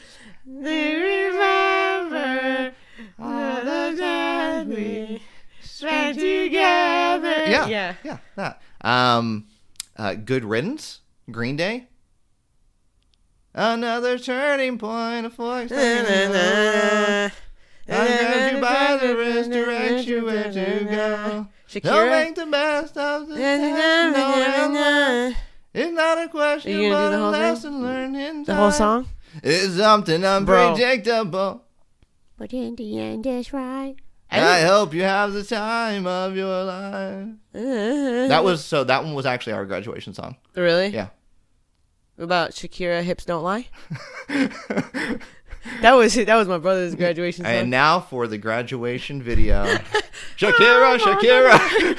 Remember all the times we spent together. yeah, Yeah. yeah, that. Um, uh, Good Riddance, Green Day. Another turning point, a fork. I'm gonna by the wrist, direct you where to go. Don't Shakira. make the best of the time. No, it's not a question, Are you gonna but do the a whole thing? lesson learned in time. The whole song? It's something unpredictable. But in the end, it's right. I hope you have the time of your life. That was so. That one was actually our graduation song. Really? Yeah. What about Shakira, Hips Don't Lie? That was that was my brother's graduation song. And now for the graduation video. Shakira, Shakira.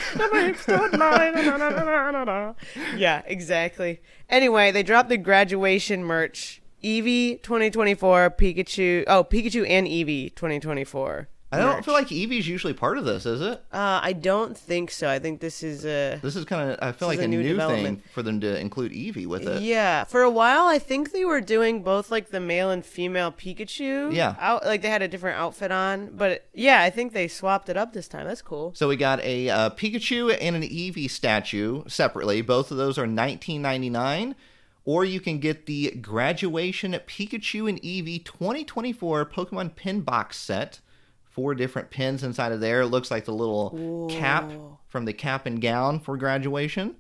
Yeah, exactly. Anyway, they dropped the graduation merch. Eevee twenty twenty-four, Pikachu. Oh, Pikachu and Eevee twenty twenty-four. I don't merch. feel like Eevee's usually part of this, is it? Uh, I don't think so. I think this is a. This is kind of. I feel This like is a a new new, development. thing for them to include Eevee with it. Yeah, for a while I think they were doing both like the male and female Pikachu. Yeah. out, like they had a different outfit on, but yeah, I think they swapped it up this time. That's cool. So we got a uh, Pikachu and an Eevee statue separately. Both of those are nineteen ninety-nine. Or you can get the Graduation Pikachu and Eevee twenty twenty-four Pokemon Pin Box Set. Four different pins inside of there. It looks like the little cap from the cap and gown for graduation.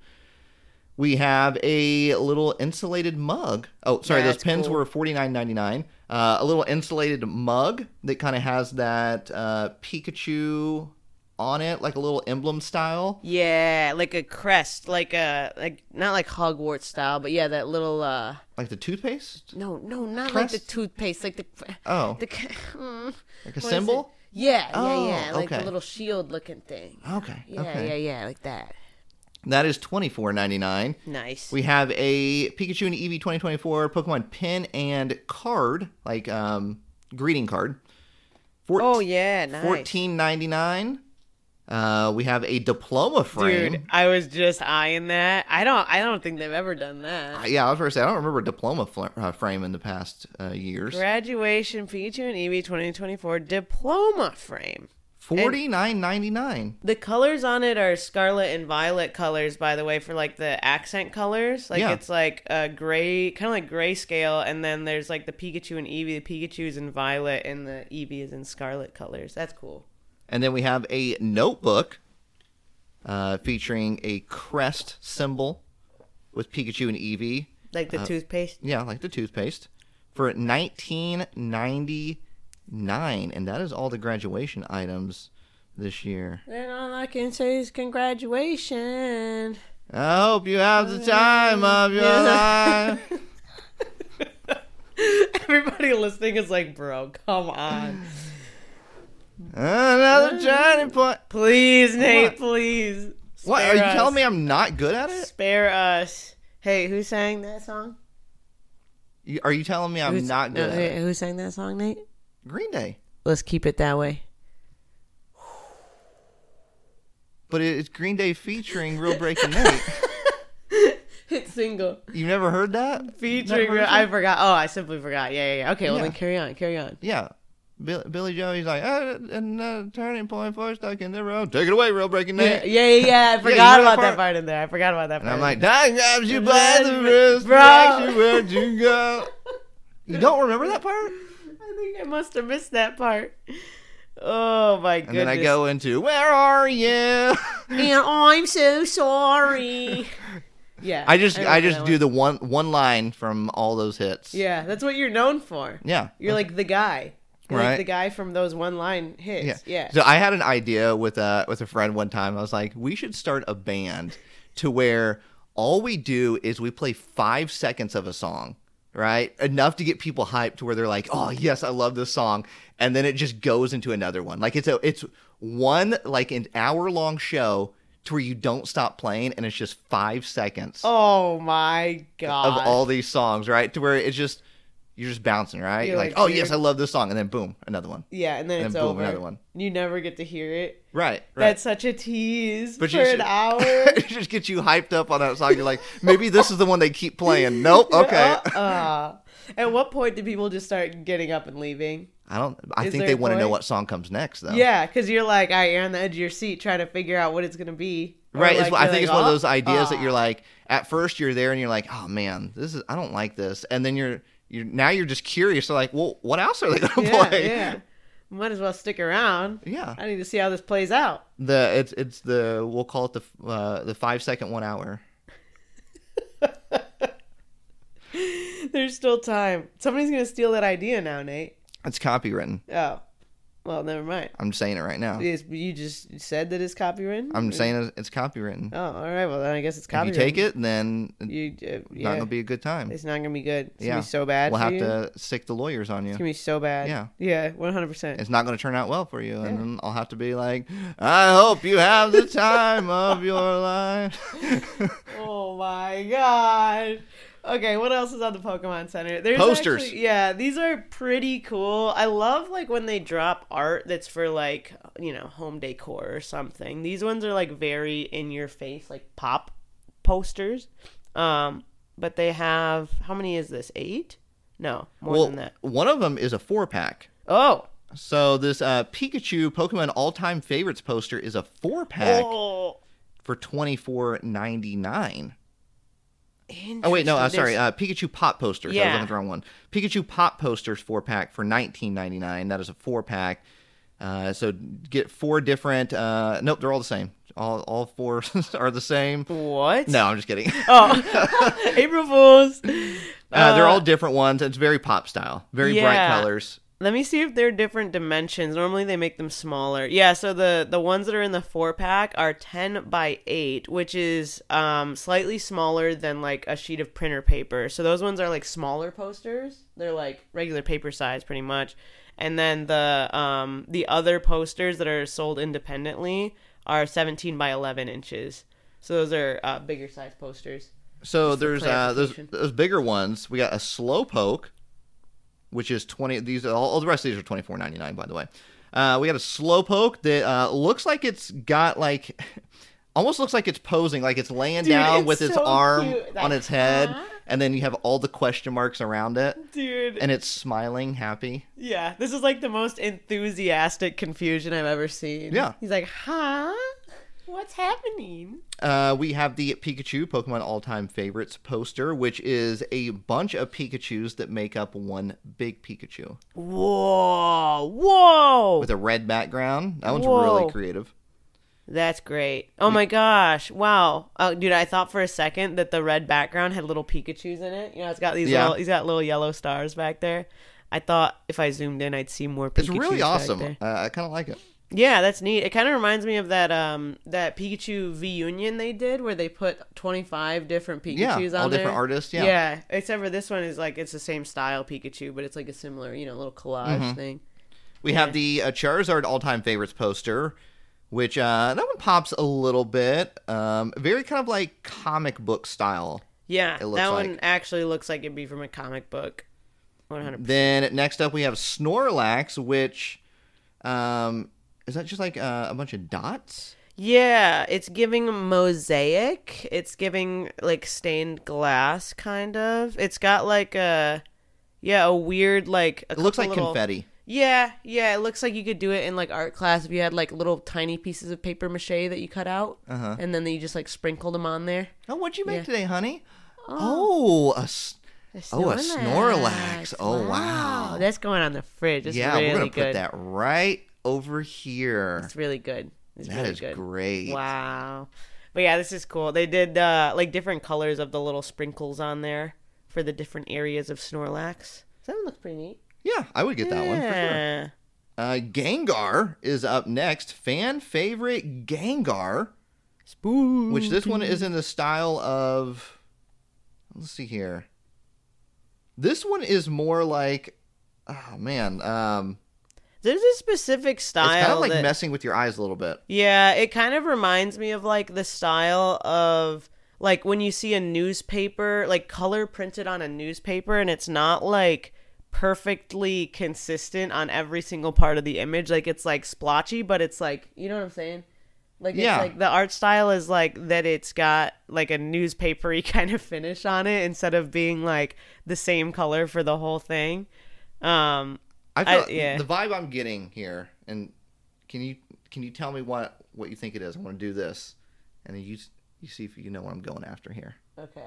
We have a little insulated mug. Oh, sorry, those That's pins cool. were forty-nine ninety-nine. Uh, a little insulated mug that kind of has that uh, Pikachu on it, like a little emblem style. Yeah, like a crest, like a like not like Hogwarts style, but yeah, that little. uh Like the toothpaste? No, no, not Crest? like the toothpaste, like the. Oh, the mm, like a what is symbol? it? Yeah, Oh, yeah, yeah, like okay. the little shield looking thing. Okay, Yeah, okay. yeah, yeah, like that. That is twenty-four ninety-nine. Nice. We have a Pikachu and Eevee twenty twenty-four Pokemon pin and card, like um, greeting card. Four- oh yeah, nice. fourteen ninety-nine. Uh, we have a diploma frame. Dude, I was just eyeing that. I don't. I don't think they've ever done that. Uh, yeah, I was going to say, I don't remember a diploma fl- uh, frame in the past uh, years. Graduation Pikachu and Eevee twenty twenty-four diploma frame. forty-nine ninety-nine. The colors on it are scarlet and violet colors, by the way, for like the accent colors. Like Yeah. it's like a gray, kind of like grayscale, and then there's like the Pikachu and Eevee. The Pikachu's in violet, and the Eevee is in scarlet colors. That's cool. And then we have a notebook uh, featuring a crest symbol with Pikachu and Eevee. Like the Uh, toothpaste. Yeah, like the toothpaste. For nineteen ninety-nine. And that is all the graduation items this year. And all I can say is congratulations. I hope you have the time of your life. Everybody listening is like, bro, come on. Another turning point. Please, Nate, What? please. What? Spare Are you us. telling me I'm not good at it? Spare us. Hey, who sang that song? You- Are you telling me I'm Who's- not good no, at hey, it? Who sang that song, Nate? Green Day. Let's keep it that way. but it's Green Day featuring Real Breaking Nate. Hit single. You never heard that? Featuring, That I forgot. Oh, I simply forgot. Yeah, yeah, yeah. Okay, well Yeah. then carry on, carry on. Yeah. Bill, Billy Joe, he's like, uh, and uh, turning point for stuck in the road. Take it away, Real Breaking Yeah, Nate. yeah, yeah, yeah. I you forgot know that about that part? part in there. I forgot about that And part. I'm like, that grabs you by the wrist, Bro. directs you where to go. You don't remember that part? I think I must have missed that part. Oh my goodness. And then I go into, where are you? and I'm so sorry. Yeah. I just I, remember just that do one. the one one line from all those hits. Yeah, that's what you're known for. Yeah. You're like the guy. You're Right. like the guy from those one line hits. Yeah. Yeah. So I had an idea with a with a friend one time. I was like, we should start a band to where all we do is we play five seconds of a song, right? Enough to get people hyped to where they're like, oh yes, I love this song, and then it just goes into another one. Like it's a it's one like an hour long show to where you don't stop playing, and it's just five seconds Oh my god. of all these songs, right? To where it's just you're just bouncing, right? You're You're like, like, oh you're- yes, I love this song, and then boom, another one. Yeah, and then and it's then boom, over. another one. You never get to hear it. Right, right. That's such a tease But for you an should- hour. it just gets you hyped up on that song. You're like, maybe this is the one they keep playing. Nope. Okay. Uh, at what point do people just start getting up and leaving? I don't. I Is think there they a want to know point? what song comes next, though. Yeah, because you're like, I you're on the edge of your seat trying to figure out what it's gonna be. Or Right. like, it's, I you're think it's like, one of "Oh, those ideas that ah." you're like, at first you're there and you're like, oh man, this is. I don't like this, and then you're you're now you're just curious. So like, well, what else are they gonna Yeah, play? yeah. Might as well stick around. Yeah. I need to see how this plays out. The it's it's the we'll call it the uh, the five second one hour. There's still time. Somebody's gonna steal that idea now, Nate. It's copywritten. Oh, well, never mind. I'm saying it right now. Yes, you just said that it's copywritten. I'm saying it's copywritten. Oh, all right. Well, then I guess it's copywritten. If you take it, then it's you uh, not yeah. gonna be a good time. It's not gonna be good. It's Yeah. gonna be so bad. We'll for have you. to sick the lawyers on you. It's gonna be so bad. Yeah. Yeah. One hundred percent. It's not going to turn out well for you, and then I'll have to be like, I hope you have the time of your life. Oh my god. Okay, what else is on the Pokemon Center? There's Posters. actually- yeah, these are pretty cool. I love like when they drop art that's for like, you know, home decor or something. These ones are like very in your face, like pop posters. Um, but they have, how many is this? Eight? No, more well, than that. one of them is a four pack. Oh. So this uh, Pikachu Pokemon All Time Favorites poster is a four pack Oh. for twenty-four ninety-nine. Oh wait, no, uh, Interesting. sorry, There's- uh, Pikachu Pop poster. Sorry, I was Yeah. looking at the wrong one. Pikachu Pop posters four pack for nineteen ninety-nine. That is a four pack. Uh, so get four different. Uh, nope, they're all the same. All all four are the same. What? No, I'm just kidding. Oh. April Fools. Uh, they're all different ones. It's very pop style, very bright yeah. colors. Let me see if they're different dimensions. Normally they make them smaller. Yeah, so the the ones that are in the four pack are ten by eight, which is um slightly smaller than like a sheet of printer paper. So those ones are like smaller posters. They're like regular paper size pretty much. And then the um the other posters that are sold independently are seventeen by eleven inches. So those are uh, bigger size posters. So Just for there's uh, those clarification. those bigger ones. We got a Slowpoke, which is twenty. These all, all the rest of these are twenty-four ninety-nine, by the way. Uh, we got a Slowpoke that uh, looks like it's got like, almost looks like it's posing, like it's laying Dude, down it's with its so arm cute. on Like, its head, huh? and then you have all the question marks around it, Dude. and it's smiling, happy. Yeah, this is like the most enthusiastic confusion I've ever seen. Yeah. He's like, huh? What's happening? Uh, we have the Pikachu Pokemon All Time Favorites poster, which is a bunch of Pikachus that make up one big Pikachu Whoa. Whoa. with a red background. That one's Whoa. really creative. That's great. Oh my gosh. Wow. Oh, dude, I thought for a second that the red background had little Pikachus in it. You know, it's got these Yeah. little, he's got little yellow stars back there. I thought if I zoomed in, I'd see more Pikachus. It's really back awesome. there. Uh, I kind of like it. Yeah, that's neat. It kind of reminds me of that um that Pikachu V Union they did where they put twenty-five different Pikachus Yeah, on all there. different artists, yeah. Yeah, except for this one is like it's the same style Pikachu, but it's like a similar, you know, little collage Mm-hmm. thing. We have the uh, Charizard All Time Favorites poster, which uh, that one pops a little bit. Um, very kind of like comic book style. Yeah, It looks that like. one actually looks like it'd be from a comic book. one hundred percent. Then next up we have Snorlax, which um, is that just like uh, a bunch of dots? Yeah, it's giving mosaic. It's giving like stained glass, kind of. It's got like a, yeah, a weird like. A It looks like little, confetti. Yeah, yeah. It looks like you could do it in like art class if you had like little tiny pieces of paper mache that you cut out, Uh-huh. and then you just like sprinkled them on there. Oh, what'd you make Yeah. today, honey? Oh, a s- A Oh, a Snorlax. Oh, wow. That's going on the fridge. It's yeah. really We're gonna good. put that right over here. It's really good. It's That really is good. great. Wow. But yeah, this is cool. They did uh, like different colors of the little sprinkles on there for the different areas of Snorlax. So that one looks pretty neat. Yeah, I would get that one for sure. Yeah. Uh, Gengar is up next. Fan favorite Gengar, Spooky. which this one is in the style of. Let's see here. This one is more like, oh man, um, There's a specific style. it's kind of like that, messing with your eyes a little bit. Yeah, it kind of reminds me of like the style of like when you see a newspaper, like color printed on a newspaper, and it's not like perfectly consistent on every single part of the image. Like it's like splotchy, but it's like, you know what I'm saying? Like it's Yeah. like the art style is like that it's got like a newspapery kind of finish on it instead of being like the same color for the whole thing. Um I feel I- yeah. the vibe I'm getting here, and can you can you tell me what what you think it is? I want to do this, and then you you see if you know what I'm going after here. Okay.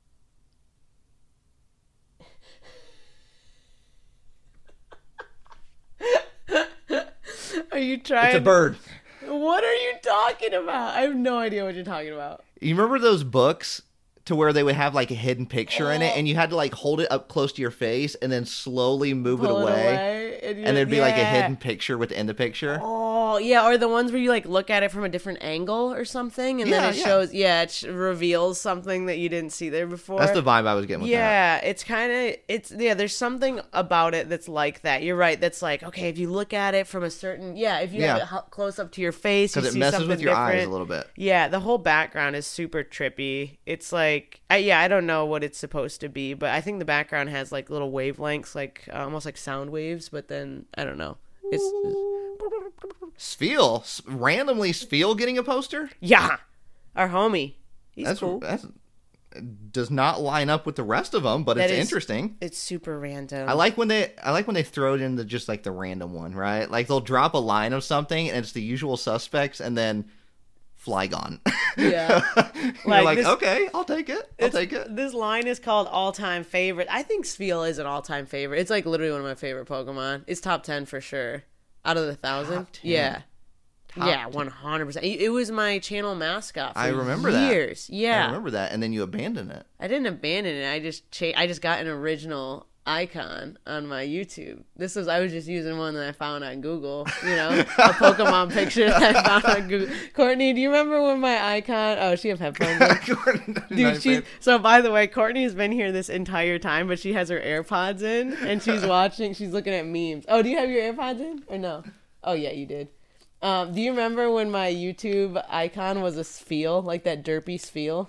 Are you trying? It's a bird. What are you talking about? I have no idea what you're talking about. You remember those books to where they would have like a hidden picture in it, and you had to like hold it up close to your face and then slowly move Pull it away, and, and there'd be like a yeah. hidden picture within the picture. Oh yeah, or the ones where you like look at it from a different angle or something, and Yeah, then it yeah. shows. Yeah, it sh- reveals something that you didn't see there before. That's the vibe I was getting with that. Yeah, it's kind of it's yeah. There's something about it that's like that. You're right. That's like okay, if you look at it from a certain yeah, if you Yeah. have it ho- close up to your face, you Because it see messes something with your different. eyes a little bit. Yeah, the whole background is super trippy. It's like, I, yeah, I don't know what it's supposed to be, but I think the background has like little wavelengths, like uh, almost like sound waves. But then I don't know. It's, Sfeel, S- randomly Sfeel getting a poster. yeah, our homie. He's That's cool. that's does not line up with the rest of them, but That it's is- interesting. It's super random. I like when they I like when they throw it into just like the random one, right? Like they'll drop a line of something and it's the usual suspects, and then Flygon. Yeah. You're Like like, this- okay, I'll take it. I'll It's- take it. This line is called all time favorite. I think Sfeel is an all time favorite. It's like literally one of my favorite Pokemon. It's top ten for sure. Out of the thousand. Top ten. Yeah. Top yeah, ten. one hundred percent. It it was my channel mascot for I remember that. years. Yeah. I remember that, and then you abandon it. I didn't abandon it. I just cha- I just got an original icon on my YouTube. This was I was just using one that I found on Google. You know, a Pokemon picture that I found on Google. Courtney, do you remember when my icon? Oh, she have headphones. on. Dude, she. So by the way, Courtney has been here this entire time, but she has her AirPods in and she's watching. She's looking at memes. Oh, do you have your AirPods in or no? Oh yeah, you did. Um, do you remember when my YouTube icon was a Sfeel, like that derpy Sfeel?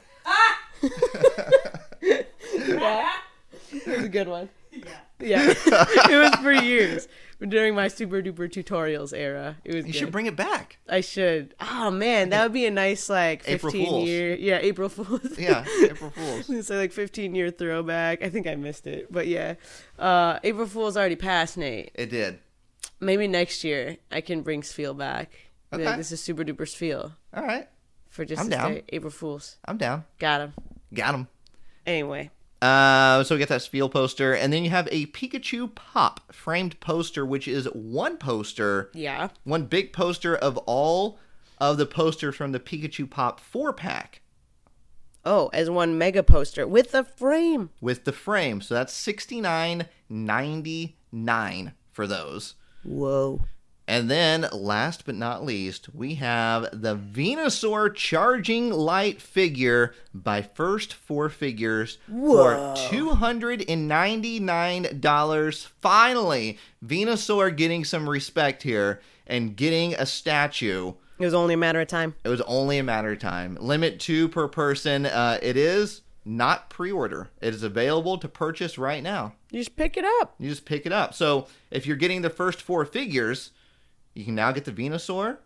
Yeah, it was a good one. Yeah, yeah. It was for years during my super duper tutorials era. It was. You good. should bring it back. I should. Oh man, that would be a nice like April fifteen Fools. year. Yeah, April Fools. Yeah, April Fools. It's like fifteen year throwback. I think I missed it, but yeah, uh, April Fools already passed, Nate. It did. Maybe next year I can bring Sfeel back. Be like, Okay. this is super duper Sfeel All right, for just I'm this down. day. April Fools. I'm down. Got him. Got him. Anyway, Uh, so we got that Sfeel poster, and then you have a Pikachu Pop framed poster, which is one poster, yeah. one big poster of all of the posters from the Pikachu Pop four pack Oh, as one mega poster with a frame. with the frame. So that's sixty-nine ninety-nine for those. Whoa. And then, last but not least, we have the Venusaur Charging Light figure by First Four Figures Whoa. for two hundred ninety-nine dollars. Finally, Venusaur getting some respect here and getting a statue. It was only a matter of time. It was only a matter of time. Limit two per person. Uh, it is not pre-order. It is available to purchase right now. You just pick it up. You just pick it up. So if you're getting the first four figures, you can now get the Venusaur,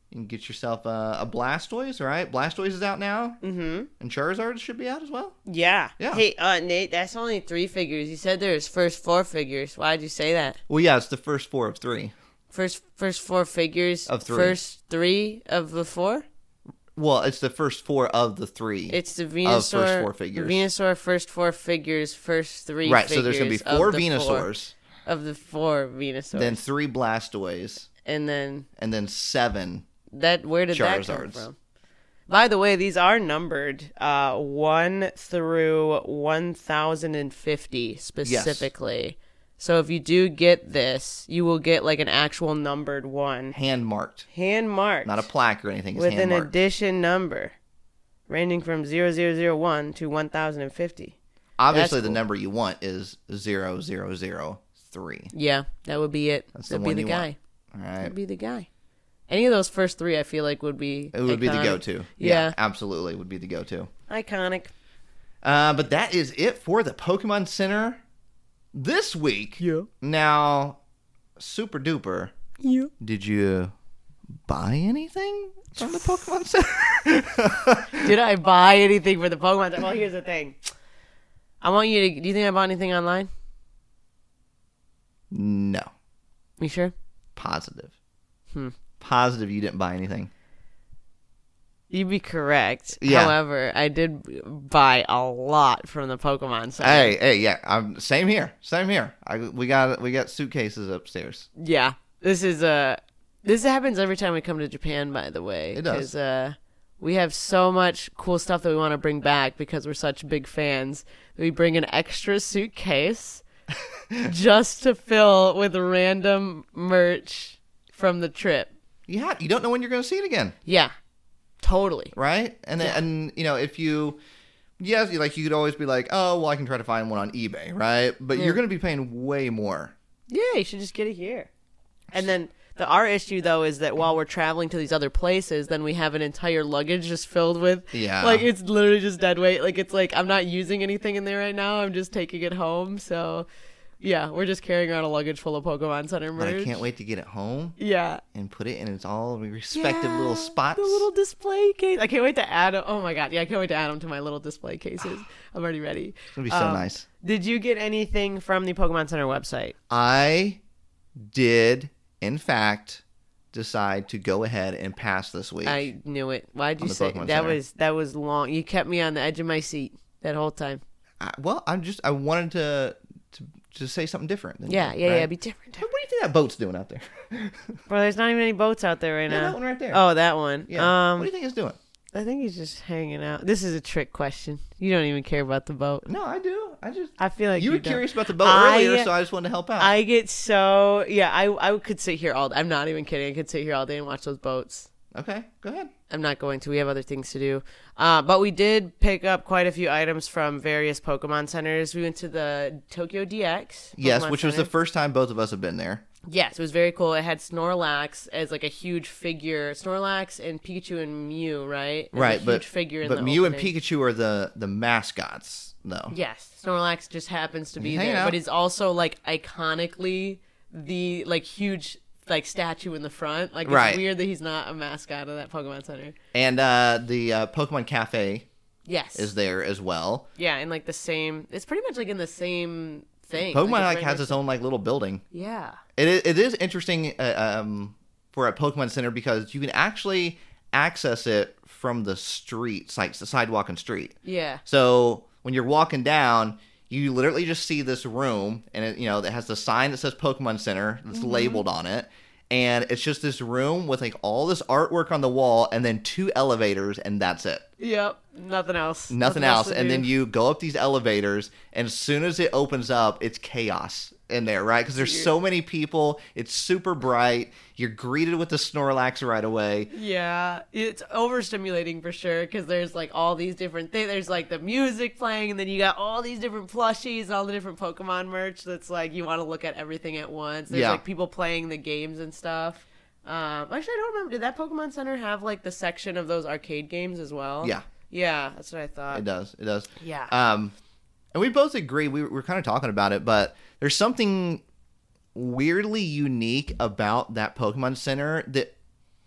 You can get yourself a, a Blastoise, right? Blastoise is out now. Mm-hmm. And Charizard should be out as well. Yeah. Yeah. Hey, uh, Nate, that's only three figures. You said there's first four figures. Why'd you say that? Well, yeah, it's the first four of three. First, first four figures Of three. First three of the four. Well, it's the first four of the three. It's the Venusaur. first four figures. The Venusaur first four figures. First three. right, figures so there's going to be of four the Venusaurs, Four, of the four Venusaurs. then three Blastoise, and then and then seven. that. Where did that come Charizards. from? By the way, these are numbered uh, one through one thousand fifty specifically. So if you do get this, you will get like an actual numbered one, Hand marked. hand marked, Not a plaque or anything. It's with hand an marked. addition number, ranging from zero zero zero one to one thousand fifty. Obviously, That's the cool. number you want is zero zero zero three. Yeah, that would be it. That's the That'd one be the you guy. want. All right. That'd be the guy. Any of those first three, I feel like would be. It would be the iconic. go-to. Yeah. absolutely would be the go-to. Iconic. Uh, but that is it for the Pokemon Center this week. Yeah. Now, super duper, Yeah. did you buy anything from the Pokemon Center? Did I buy anything for the Pokemon? Well, here's the thing. I want you to. Do you think I bought anything online? No. You sure? Positive. Hmm. Positive you didn't buy anything. You'd be correct. Yeah. However, I did buy a lot from the Pokemon Center. Hey, hey, yeah, I'm same here. Same here. I we got we got suitcases upstairs. Yeah. This is uh this happens every time we come to Japan, by the way. It does. 'Cause, uh we have so much cool stuff that we want to bring back because we're such big fans. We bring an extra suitcase just to fill with random merch from the trip. Yeah, you don't know when you're going to see it again, Yeah. Totally. right? And Yeah. and you know, if you yes, you- like you could always be like, "Oh, well I can try to find one on eBay," right? But Yeah. you're going to be paying way more. Yeah, you should just get it here. And then the our issue though is that while we're traveling to these other places, then we have an entire luggage just filled with Yeah. like it's literally just dead weight. Like it's like I'm not using anything in there right now. I'm just taking it home. So yeah, we're just carrying around a luggage full of Pokemon Center But merch. I can't wait to get it home Yeah. and put it in its all respective Yeah, little spots. The little display case. I can't wait to add them. Oh my god, yeah, I can't wait to add them to my little display cases. I'm already ready. It's going to be so Um, nice. Did you get anything from the Pokemon Center website? I did in fact decide to go ahead and pass this week. I knew it. Why'd On you the say Pokemon that Center. was that was long? You kept me on the edge of my seat that whole time. I, well, I'm just I wanted to to to say something different. Than Yeah, you, yeah, right? yeah. Be different. What do you think that boat's doing out there? Bro, there's not even any boats out there right Yeah, now. that one right there. Oh, that one. Yeah. Um, what do you think it's doing? I think he's just hanging out. This is a trick question. You don't even care about the boat. No, I do. I just I feel like you you, were don't. curious about the boat I- earlier, so I just wanted to help out. I get so yeah. I I could sit here all. I'm not even kidding. I could sit here all day and watch those boats. okay, go ahead. I'm not going to. We have other things to do. Uh, but we did pick up quite a few items from various Pokemon centers. We went to the Tokyo D X. Yes, Pokemon which was Center. the first time both of us have been there. Yes, it was very cool. It had Snorlax as like a huge figure. Snorlax and Pikachu and Mew, right? As right, a huge but figure in but the Mew and opening. Pikachu are the the mascots, though. Yes, Snorlax just happens to be Hanging there, out. but is also like iconically the like huge like statue in the front. Like it's Right. weird that he's not a mascot of that Pokemon Center. And uh, the uh, Pokemon Cafe Yes, is there as well. yeah, and like the same. It's pretty much like in the same thing. Pokemon it's like very has much its the- own like little building. Yeah. It is, it is interesting uh, um, for a Pokemon Center because you can actually access it from the streets, like the sidewalk and street. Yeah. So when you're walking down, you literally just see this room, and it, you know, it has the sign that says Pokemon Center that's Mm-hmm. labeled on it, and it's just this room with like all this artwork on the wall, and then two elevators, and that's it. Yep. Nothing else. Nothing else. to And do. then you go up these elevators, and as soon as it opens up, it's chaos in there, right? Because there's so many people. It's super bright. You're greeted with the Snorlax right away. Yeah, it's overstimulating for sure because there's like all these different things. There's like the music playing, and then you got all these different plushies and all the different Pokemon merch. That's like you want to look at everything at once. There's Yeah. like people playing the games and stuff. Um, actually, I don't remember. Did that Pokemon Center have like the section of those arcade games as well? Yeah, Yeah, that's what I thought. it does. It does. Yeah. Um, and we both agree. We were, we were kind of talking about it, but there's something weirdly unique about that Pokemon Center that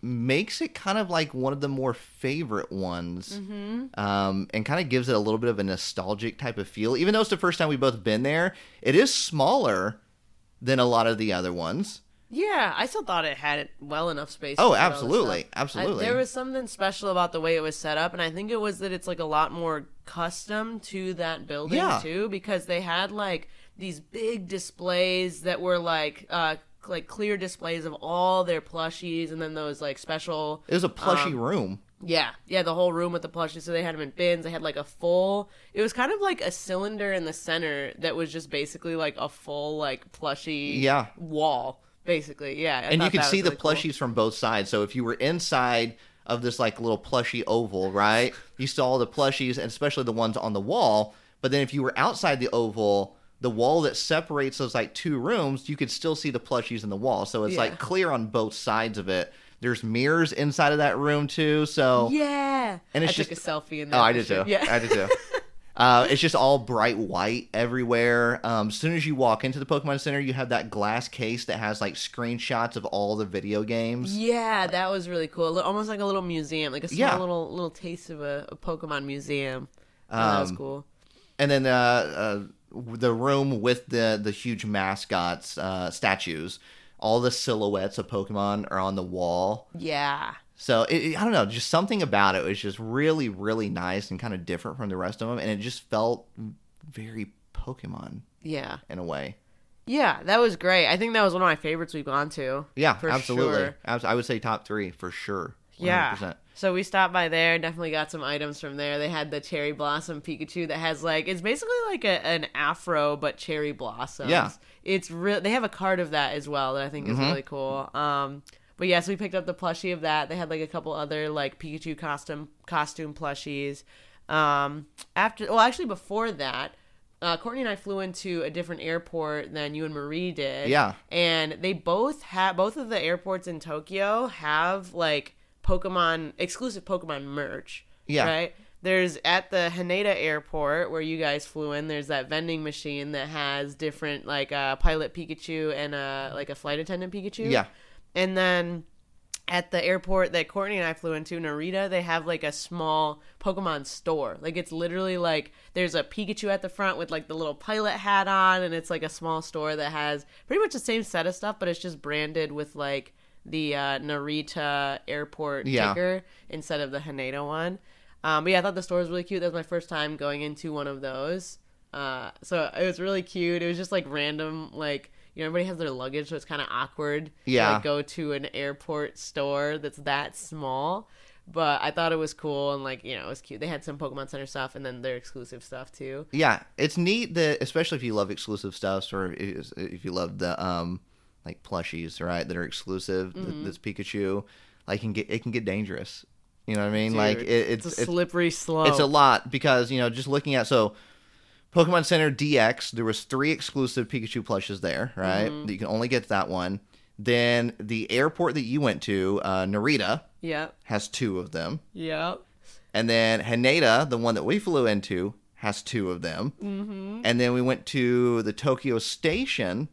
makes it kind of like one of the more favorite ones, mm-hmm. um, and kind of gives it a little bit of a nostalgic type of feel. Even though it's the first time we've both been there, it is smaller than a lot of the other ones. Yeah, I still thought it had well enough space. Oh, to fit all the absolutely, stuff. absolutely. I, there was something special about the way it was set up, and I think it was that it's like a lot more custom to that building Yeah. too, because they had like these big displays that were like uh like clear displays of all their plushies, and then those like special. It was a plushy um, room. Yeah, yeah, the whole room with the plushies. So they had them in bins. They had like a full. It was kind of like a cylinder in the center that was just basically like a full like plushie Yeah. wall. Basically, yeah. I And you thought could that see was the really cool. plushies from both sides. So if you were inside of this like little plushy oval, right, you saw all the plushies, and especially the ones on the wall. But then if you were outside the oval, the wall that separates those like two rooms, you could still see the plushies in the wall. So it's Yeah. like clear on both sides of it. There's mirrors inside of that room too. So Yeah. And it's I took just- a selfie in there. oh, I for did sure. too. Yeah. I did too. Uh, it's just all bright white everywhere. Um, as soon as you walk into the Pokemon Center, you have that glass case that has like screenshots of all the video games. Yeah, that was really cool. Li- Almost like a little museum, like a small Yeah. little little taste of a, a Pokemon museum. Oh, that was Um, cool. And then uh, uh, the room with the the huge mascots, uh, statues. All the silhouettes of Pokemon are on the wall. Yeah. So it, it- I don't know, just something about it was just really, really nice and kind of different from the rest of them, and it just felt very Pokemon Yeah. in a way. Yeah, that was great. I think that was one of my favorites we've gone to. Yeah, for absolutely. sure. Abs- I would say top three for sure. one hundred Yeah. percent. So we stopped by there, definitely got some items from there. They had the Cherry Blossom Pikachu that has like, it's basically like a, an afro, but cherry blossoms. Yeah. It's real. They have a card of that as well that I think is Mhm. really cool. Um, but yeah, so we picked up the plushie of that. They had like a couple other like Pikachu costume, costume plushies. Um, after, well, actually before that, Uh, Courtney and I flew into a different airport than you and Marie did. Yeah. And they both have, both of the airports in Tokyo have like Pokemon, exclusive Pokemon merch. Yeah. Right? There's at the Haneda airport where you guys flew in, there's that vending machine that has different like uh, Pilot Pikachu and uh, like a flight attendant Pikachu. Yeah. And then at the airport that Courtney and I flew into, Narita, they have like a small Pokemon store. Like it's literally like there's a Pikachu at the front with like the little pilot hat on, and it's like a small store that has pretty much the same set of stuff, but it's just branded with like the uh, Narita airport Yeah. ticker instead of the Haneda one. Um, but yeah, I thought the store was really cute. That was my first time going into one of those. Uh, so it was really cute. It was just like random, like, you know, everybody has their luggage, so it's kind of awkward Yeah. to like, go to an airport store that's that small. But I thought it was cool, and like, you know, it was cute. They had some Pokemon Center stuff, and then their exclusive stuff too. Yeah, it's neat that, especially if you love exclusive stuff, or if if you love the um like plushies, right, that are exclusive. th- Mm-hmm. This Pikachu, like, can get it can get dangerous. You know what I mean? Dude, like it, it's it's a slippery slope. It's a lot because, you know, just looking at so Pokemon Center D X, there was three exclusive Pikachu plushes there, right? Mm-hmm. You can only get that one. Then the airport that you went to, uh, Narita, Yep. has two of them. Yep. And then Haneda, the one that we flew into, has two of them. Mm-hmm. And then we went to the Tokyo Station,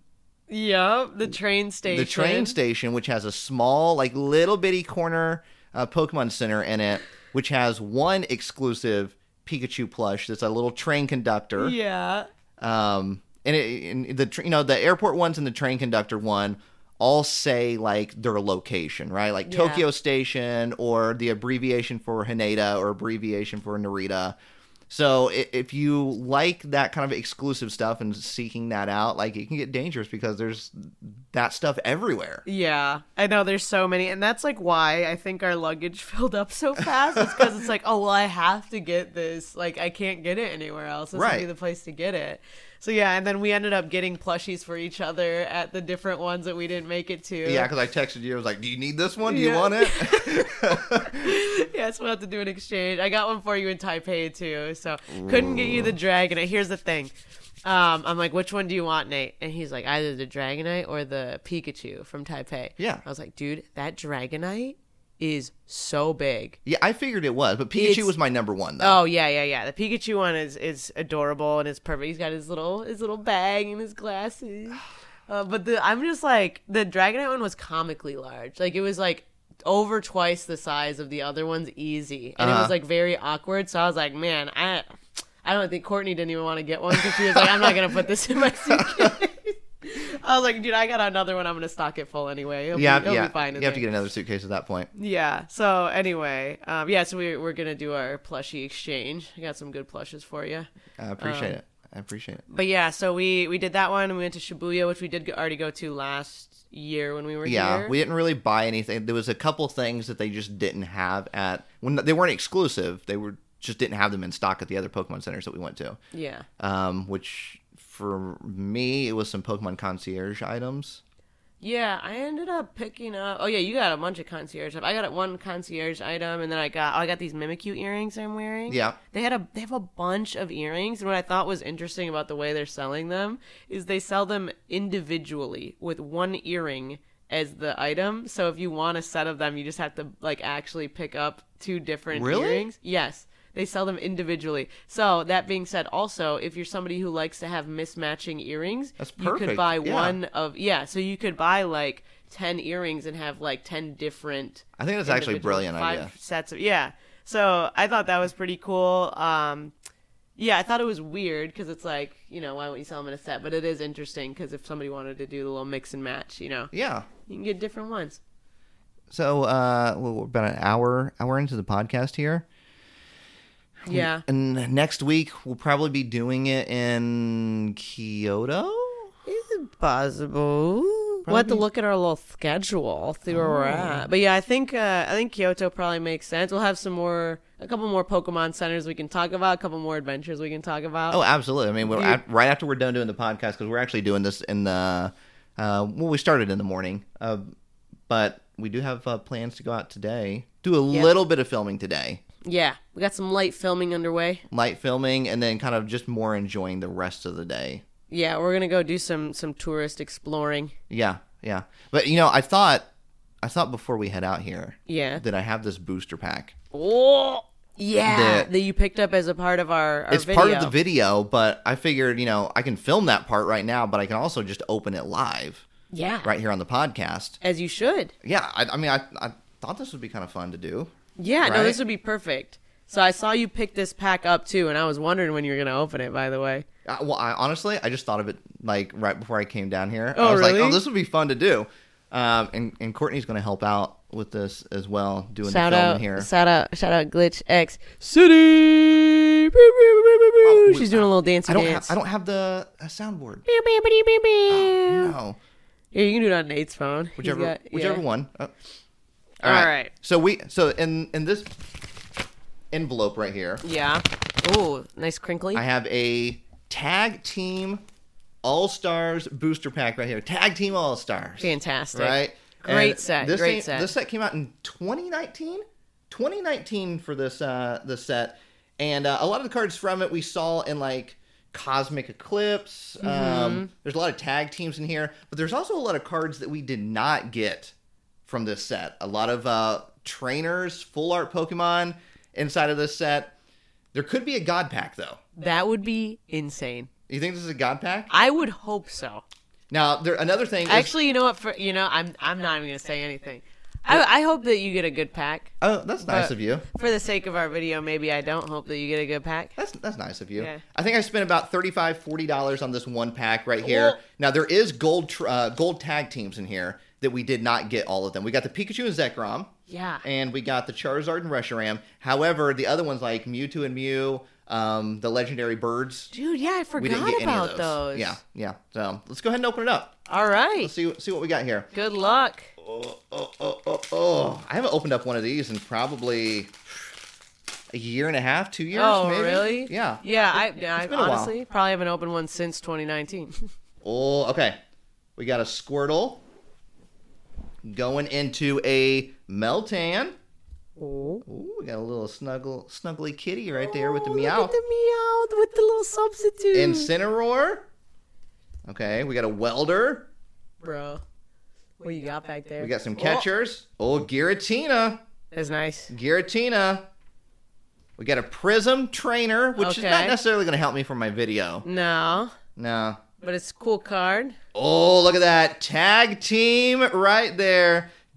Yep. The train station. the train station, which has a small, like, little bitty corner uh, Pokemon Center in it, which has one exclusive Pikachu plush that's a little train conductor. Yeah. Um, and, it, and the tr- you know the airport ones and the train conductor one all say like their location, right? Like Yeah. Tokyo Station or the abbreviation for Haneda or abbreviation for Narita. So i- if you like that kind of exclusive stuff and seeking that out, like it can get dangerous because there's that stuff everywhere. Yeah, I know there's so many, and that's like why I think our luggage filled up so fast. It's because it's like, oh well, I have to get this. Like I can't get it anywhere else. This would be Right. the place to get it. So yeah, and then we ended up getting plushies for each other at the different ones that we didn't make it to. Yeah, because I texted you. I was like, "Do you need this one? Do you Yeah. want it?" Yeah, so we'll have to do an exchange. I got one for you in Taipei too, so couldn't get you the Dragonite. Here's the thing. Um, I'm like, which one do you want, Nate? And he's like, either the Dragonite or the Pikachu from Taipei. Yeah. I was like, dude, that Dragonite is so big. Yeah, I figured it was, but Pikachu It's- was my number one though. Oh yeah, yeah, yeah. The Pikachu one is is adorable and it's perfect. He's got his little his little bag and his glasses. Uh, but the I'm just like the Dragonite one was comically large. Like it was like over twice the size of the other ones, easy, and Uh-huh. it was like very awkward. So I was like, man, I, I don't think Courtney didn't even want to get one because she was like, I'm not gonna put this in my suitcase. I was like, dude, I got another one. I'm gonna stock it full anyway. It'll Yeah, be, it'll yeah. be fine. You in have to there. get another suitcase at that point. Yeah. So anyway, um, yeah. So we we're gonna do our plushie exchange. I got some good plushes for you. I appreciate Um, it. I appreciate it. But yeah, so we we did that one. And we went to Shibuya, which we did go- already go to last year when we were Yeah, here. we didn't really buy anything. There was a couple things that they just didn't have at when they weren't exclusive. They were just didn't have them in stock at the other Pokemon centers that we went to. Yeah. Um, which for me, it was some Pokemon concierge items. Yeah, I ended up picking up. Oh yeah, you got a bunch of concierge stuff. I got one concierge item, and then I got oh, I got these Mimikyu earrings I'm wearing. Yeah. They had a they have a bunch of earrings, and what I thought was interesting about the way they're selling them is they sell them individually with one earring as the item. So if you want a set of them, you just have to like actually pick up two different Really? earrings. Yes. They sell them individually. So that being said, also, if you're somebody who likes to have mismatching earrings, That's you could perfect, buy yeah. one of yeah. So you could buy like ten earrings and have like ten different. I think that's actually a individual- brilliant five idea. Sets of yeah. So I thought that was pretty cool. Um, yeah, I thought it was weird because it's like, you know, why wouldn't you sell them in a set? But it is interesting because if somebody wanted to do the little mix and match, you know, Yeah. you can get different ones. So uh, well, we're about an hour hour into the podcast here. Yeah. And next week we'll probably be doing it in Kyoto. Is it possible? We'll have to Probably- look at our little schedule, see where we're at. But yeah, I think uh, I think Kyoto probably makes sense. We'll have some more, a couple more Pokemon centers we can talk about, a couple more adventures we can talk about. Oh, absolutely. I mean, we're You- at, right after we're done doing the podcast, because we're actually doing this in the uh, well, we started in the morning, uh, but we do have uh, plans to go out today, do a Yeah. little bit of filming today, Yeah, we got some light filming underway. light filming, and then kind of just more enjoying the rest of the day. Yeah, we're gonna go do some some tourist exploring. Yeah, yeah. But you know, I thought, I thought before we head out here Yeah. that I have this booster pack. Oh, yeah, That- that you picked up as a part of our, our It's video. part of the video, but I figured, you know, I can film that part right now, but I can also just open it live Yeah, right here on the podcast. as you should. Yeah, I, I mean, I, I thought this would be kind of fun to do. Yeah, no, Right? this would be perfect. So I saw you pick this pack up too, and I was wondering when you were gonna open it. By the way. Uh, well, I, honestly, I just thought of it like right before I came down here. Oh, I was like, really? oh, this would be fun to do. Um, and, and Courtney's going to help out with this as well, doing Shout the filming out, here. shout out, shout out, Glitch X City. Pew, pew, pew, pew, pew. Oh, She's doing a little dancey I don't dance. have I don't have the uh, soundboard. Pew, pew, pew, pew, pew. No, Yeah, you can do it on Nate's phone. He's whichever got- whichever yeah. one. Oh. All right. So we so in in this envelope right here, Yeah. Oh, nice crinkly. I have a tag team All Stars booster pack right here. Tag team All Stars. Fantastic. Right? Great And set, This great came- set. This set came out in twenty nineteen. twenty nineteen for this uh this set, and uh, a lot of the cards from it we saw in like Cosmic Eclipse. Mm-hmm. Um, there's a lot of tag teams in here, but there's also a lot of cards that we did not get from this set. A lot of uh, trainers, full art Pokemon inside of this set. There could be a God pack though. That would be insane. You think this is a God pack? I would hope so. Now, there another thing. Is, Actually, you know what? For you know, I'm I'm not even gonna say anything. I I hope that you get a good pack. oh, that's nice but- of you. For the sake of our video, maybe I don't hope that you get a good pack. That's that's nice of you. Yeah. I think I spent about thirty-five dollars, forty dollars on this one pack right here. Cool. Now there is gold tr- uh, gold tag teams in here that we did not get all of them. We got the Pikachu and Zekrom, Yeah. and we got the Charizard and Reshiram. However, the other ones like Mewtwo and Mew, um, the legendary birds, Dude, yeah, I we forgot didn't get any about of those. those. Yeah, yeah. So let's go ahead and open it up. All right. Let's see see what we got here. Good luck. Oh, oh, oh, oh, oh. I haven't opened up one of these in probably a year and a half, two years, Oh, maybe. really? Yeah. Yeah, I, yeah, I been a while. honestly probably haven't opened one since twenty nineteen. Oh, okay. We got a Squirtle going into a Meltan. Oh. Ooh, we got a little snuggle, snuggly kitty right there with the Oh, meow. Look at the meow with the little substitute. Incineroar. Okay, we got a Welder. Bro, what you got back there? We got some Oh, catchers. Oh, Giratina. that's nice. Giratina. We got a Prism Trainer, which is not Okay. necessarily going to help me for my video. No, No. but it's a cool card. Oh, look at that. Tag team right there.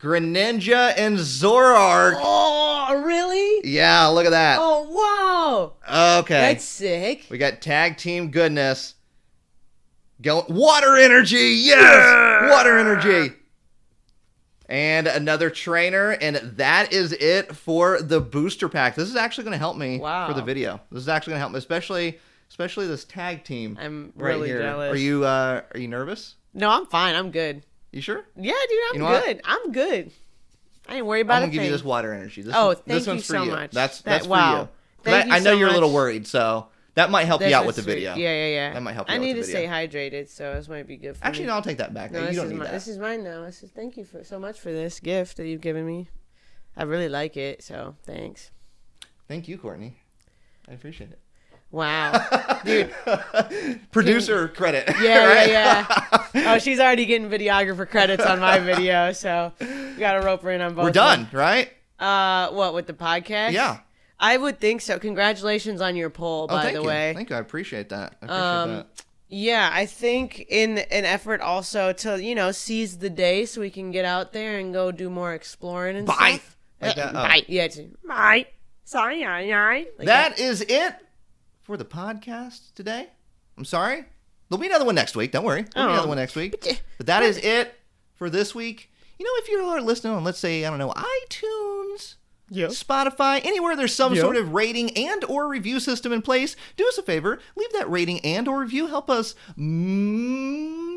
Greninja and Zoroark. Oh, really? Yeah, look at that. Oh, wow. Okay. That's sick. We got tag team goodness. Go- water energy. Yes. Yeah! Water energy. And another trainer. And that is it for the booster pack. This is actually going to help me Wow. for the video. This is actually going to help me, especially especially this tag team. I'm right really here. jealous. Are you uh, are you nervous? No, I'm fine. I'm good. You sure? Yeah, dude, I'm You know what? good. I'm good. I ain't worried about I'm it. gonna give you this water energy. This Oh, one- thank this you one's for so you. much. That's That- that's for wow. you. 'Cause Thank I, you I know so you're a little much. worried, so that might help That's you out just with the sweet. video. Yeah, yeah, yeah. That might help you I out need with to the stay video. hydrated, so this might be good for Actually, me. no, I'll take that back. No, you this don't is need my, that. This is mine now. This is, thank you for so much for this gift that you've given me. I really like it, so thanks. Thank you, Courtney. I appreciate it. Wow, dude. Producer credit. Yeah, right? yeah, yeah. Oh, she's already getting videographer credits on my video, so we got to rope her in on both. We're of done, them. right? Uh, what with the podcast? Yeah. I would think so. Congratulations on your poll, Oh, by thank the you. way. Thank you. I appreciate that. I appreciate Um, that. Yeah, I think in an effort also to, you know, seize the day so we can get out there and go do more exploring and Bye. stuff. Like Uh, that? Oh. Bye. Yeah, it's, Bye. Sorry, I, I. like That is it for the podcast today. I'm sorry. There'll be another one next week. Don't worry. There'll be Oh. another one next week. But that is it for this week. You know, if you are listening on, let's say, I don't know, iTunes, Yeah. Spotify, anywhere there's some Yeah. sort of rating and or review system in place, do us a favor, leave that rating and or review. Help us mm,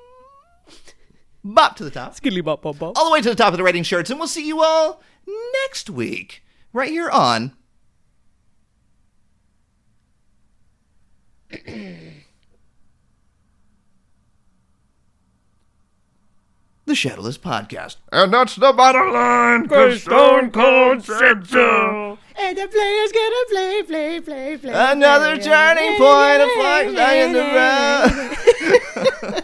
bop to the top. Skiddly bop bop bop. All the way to the top of the rating charts. And we'll see you all next week right here on the Shadowless Podcast. And that's the bottom line. Cause Stone Cold said so. And the player's gonna play, play, play, play. Another play. turning point, a flag in the road.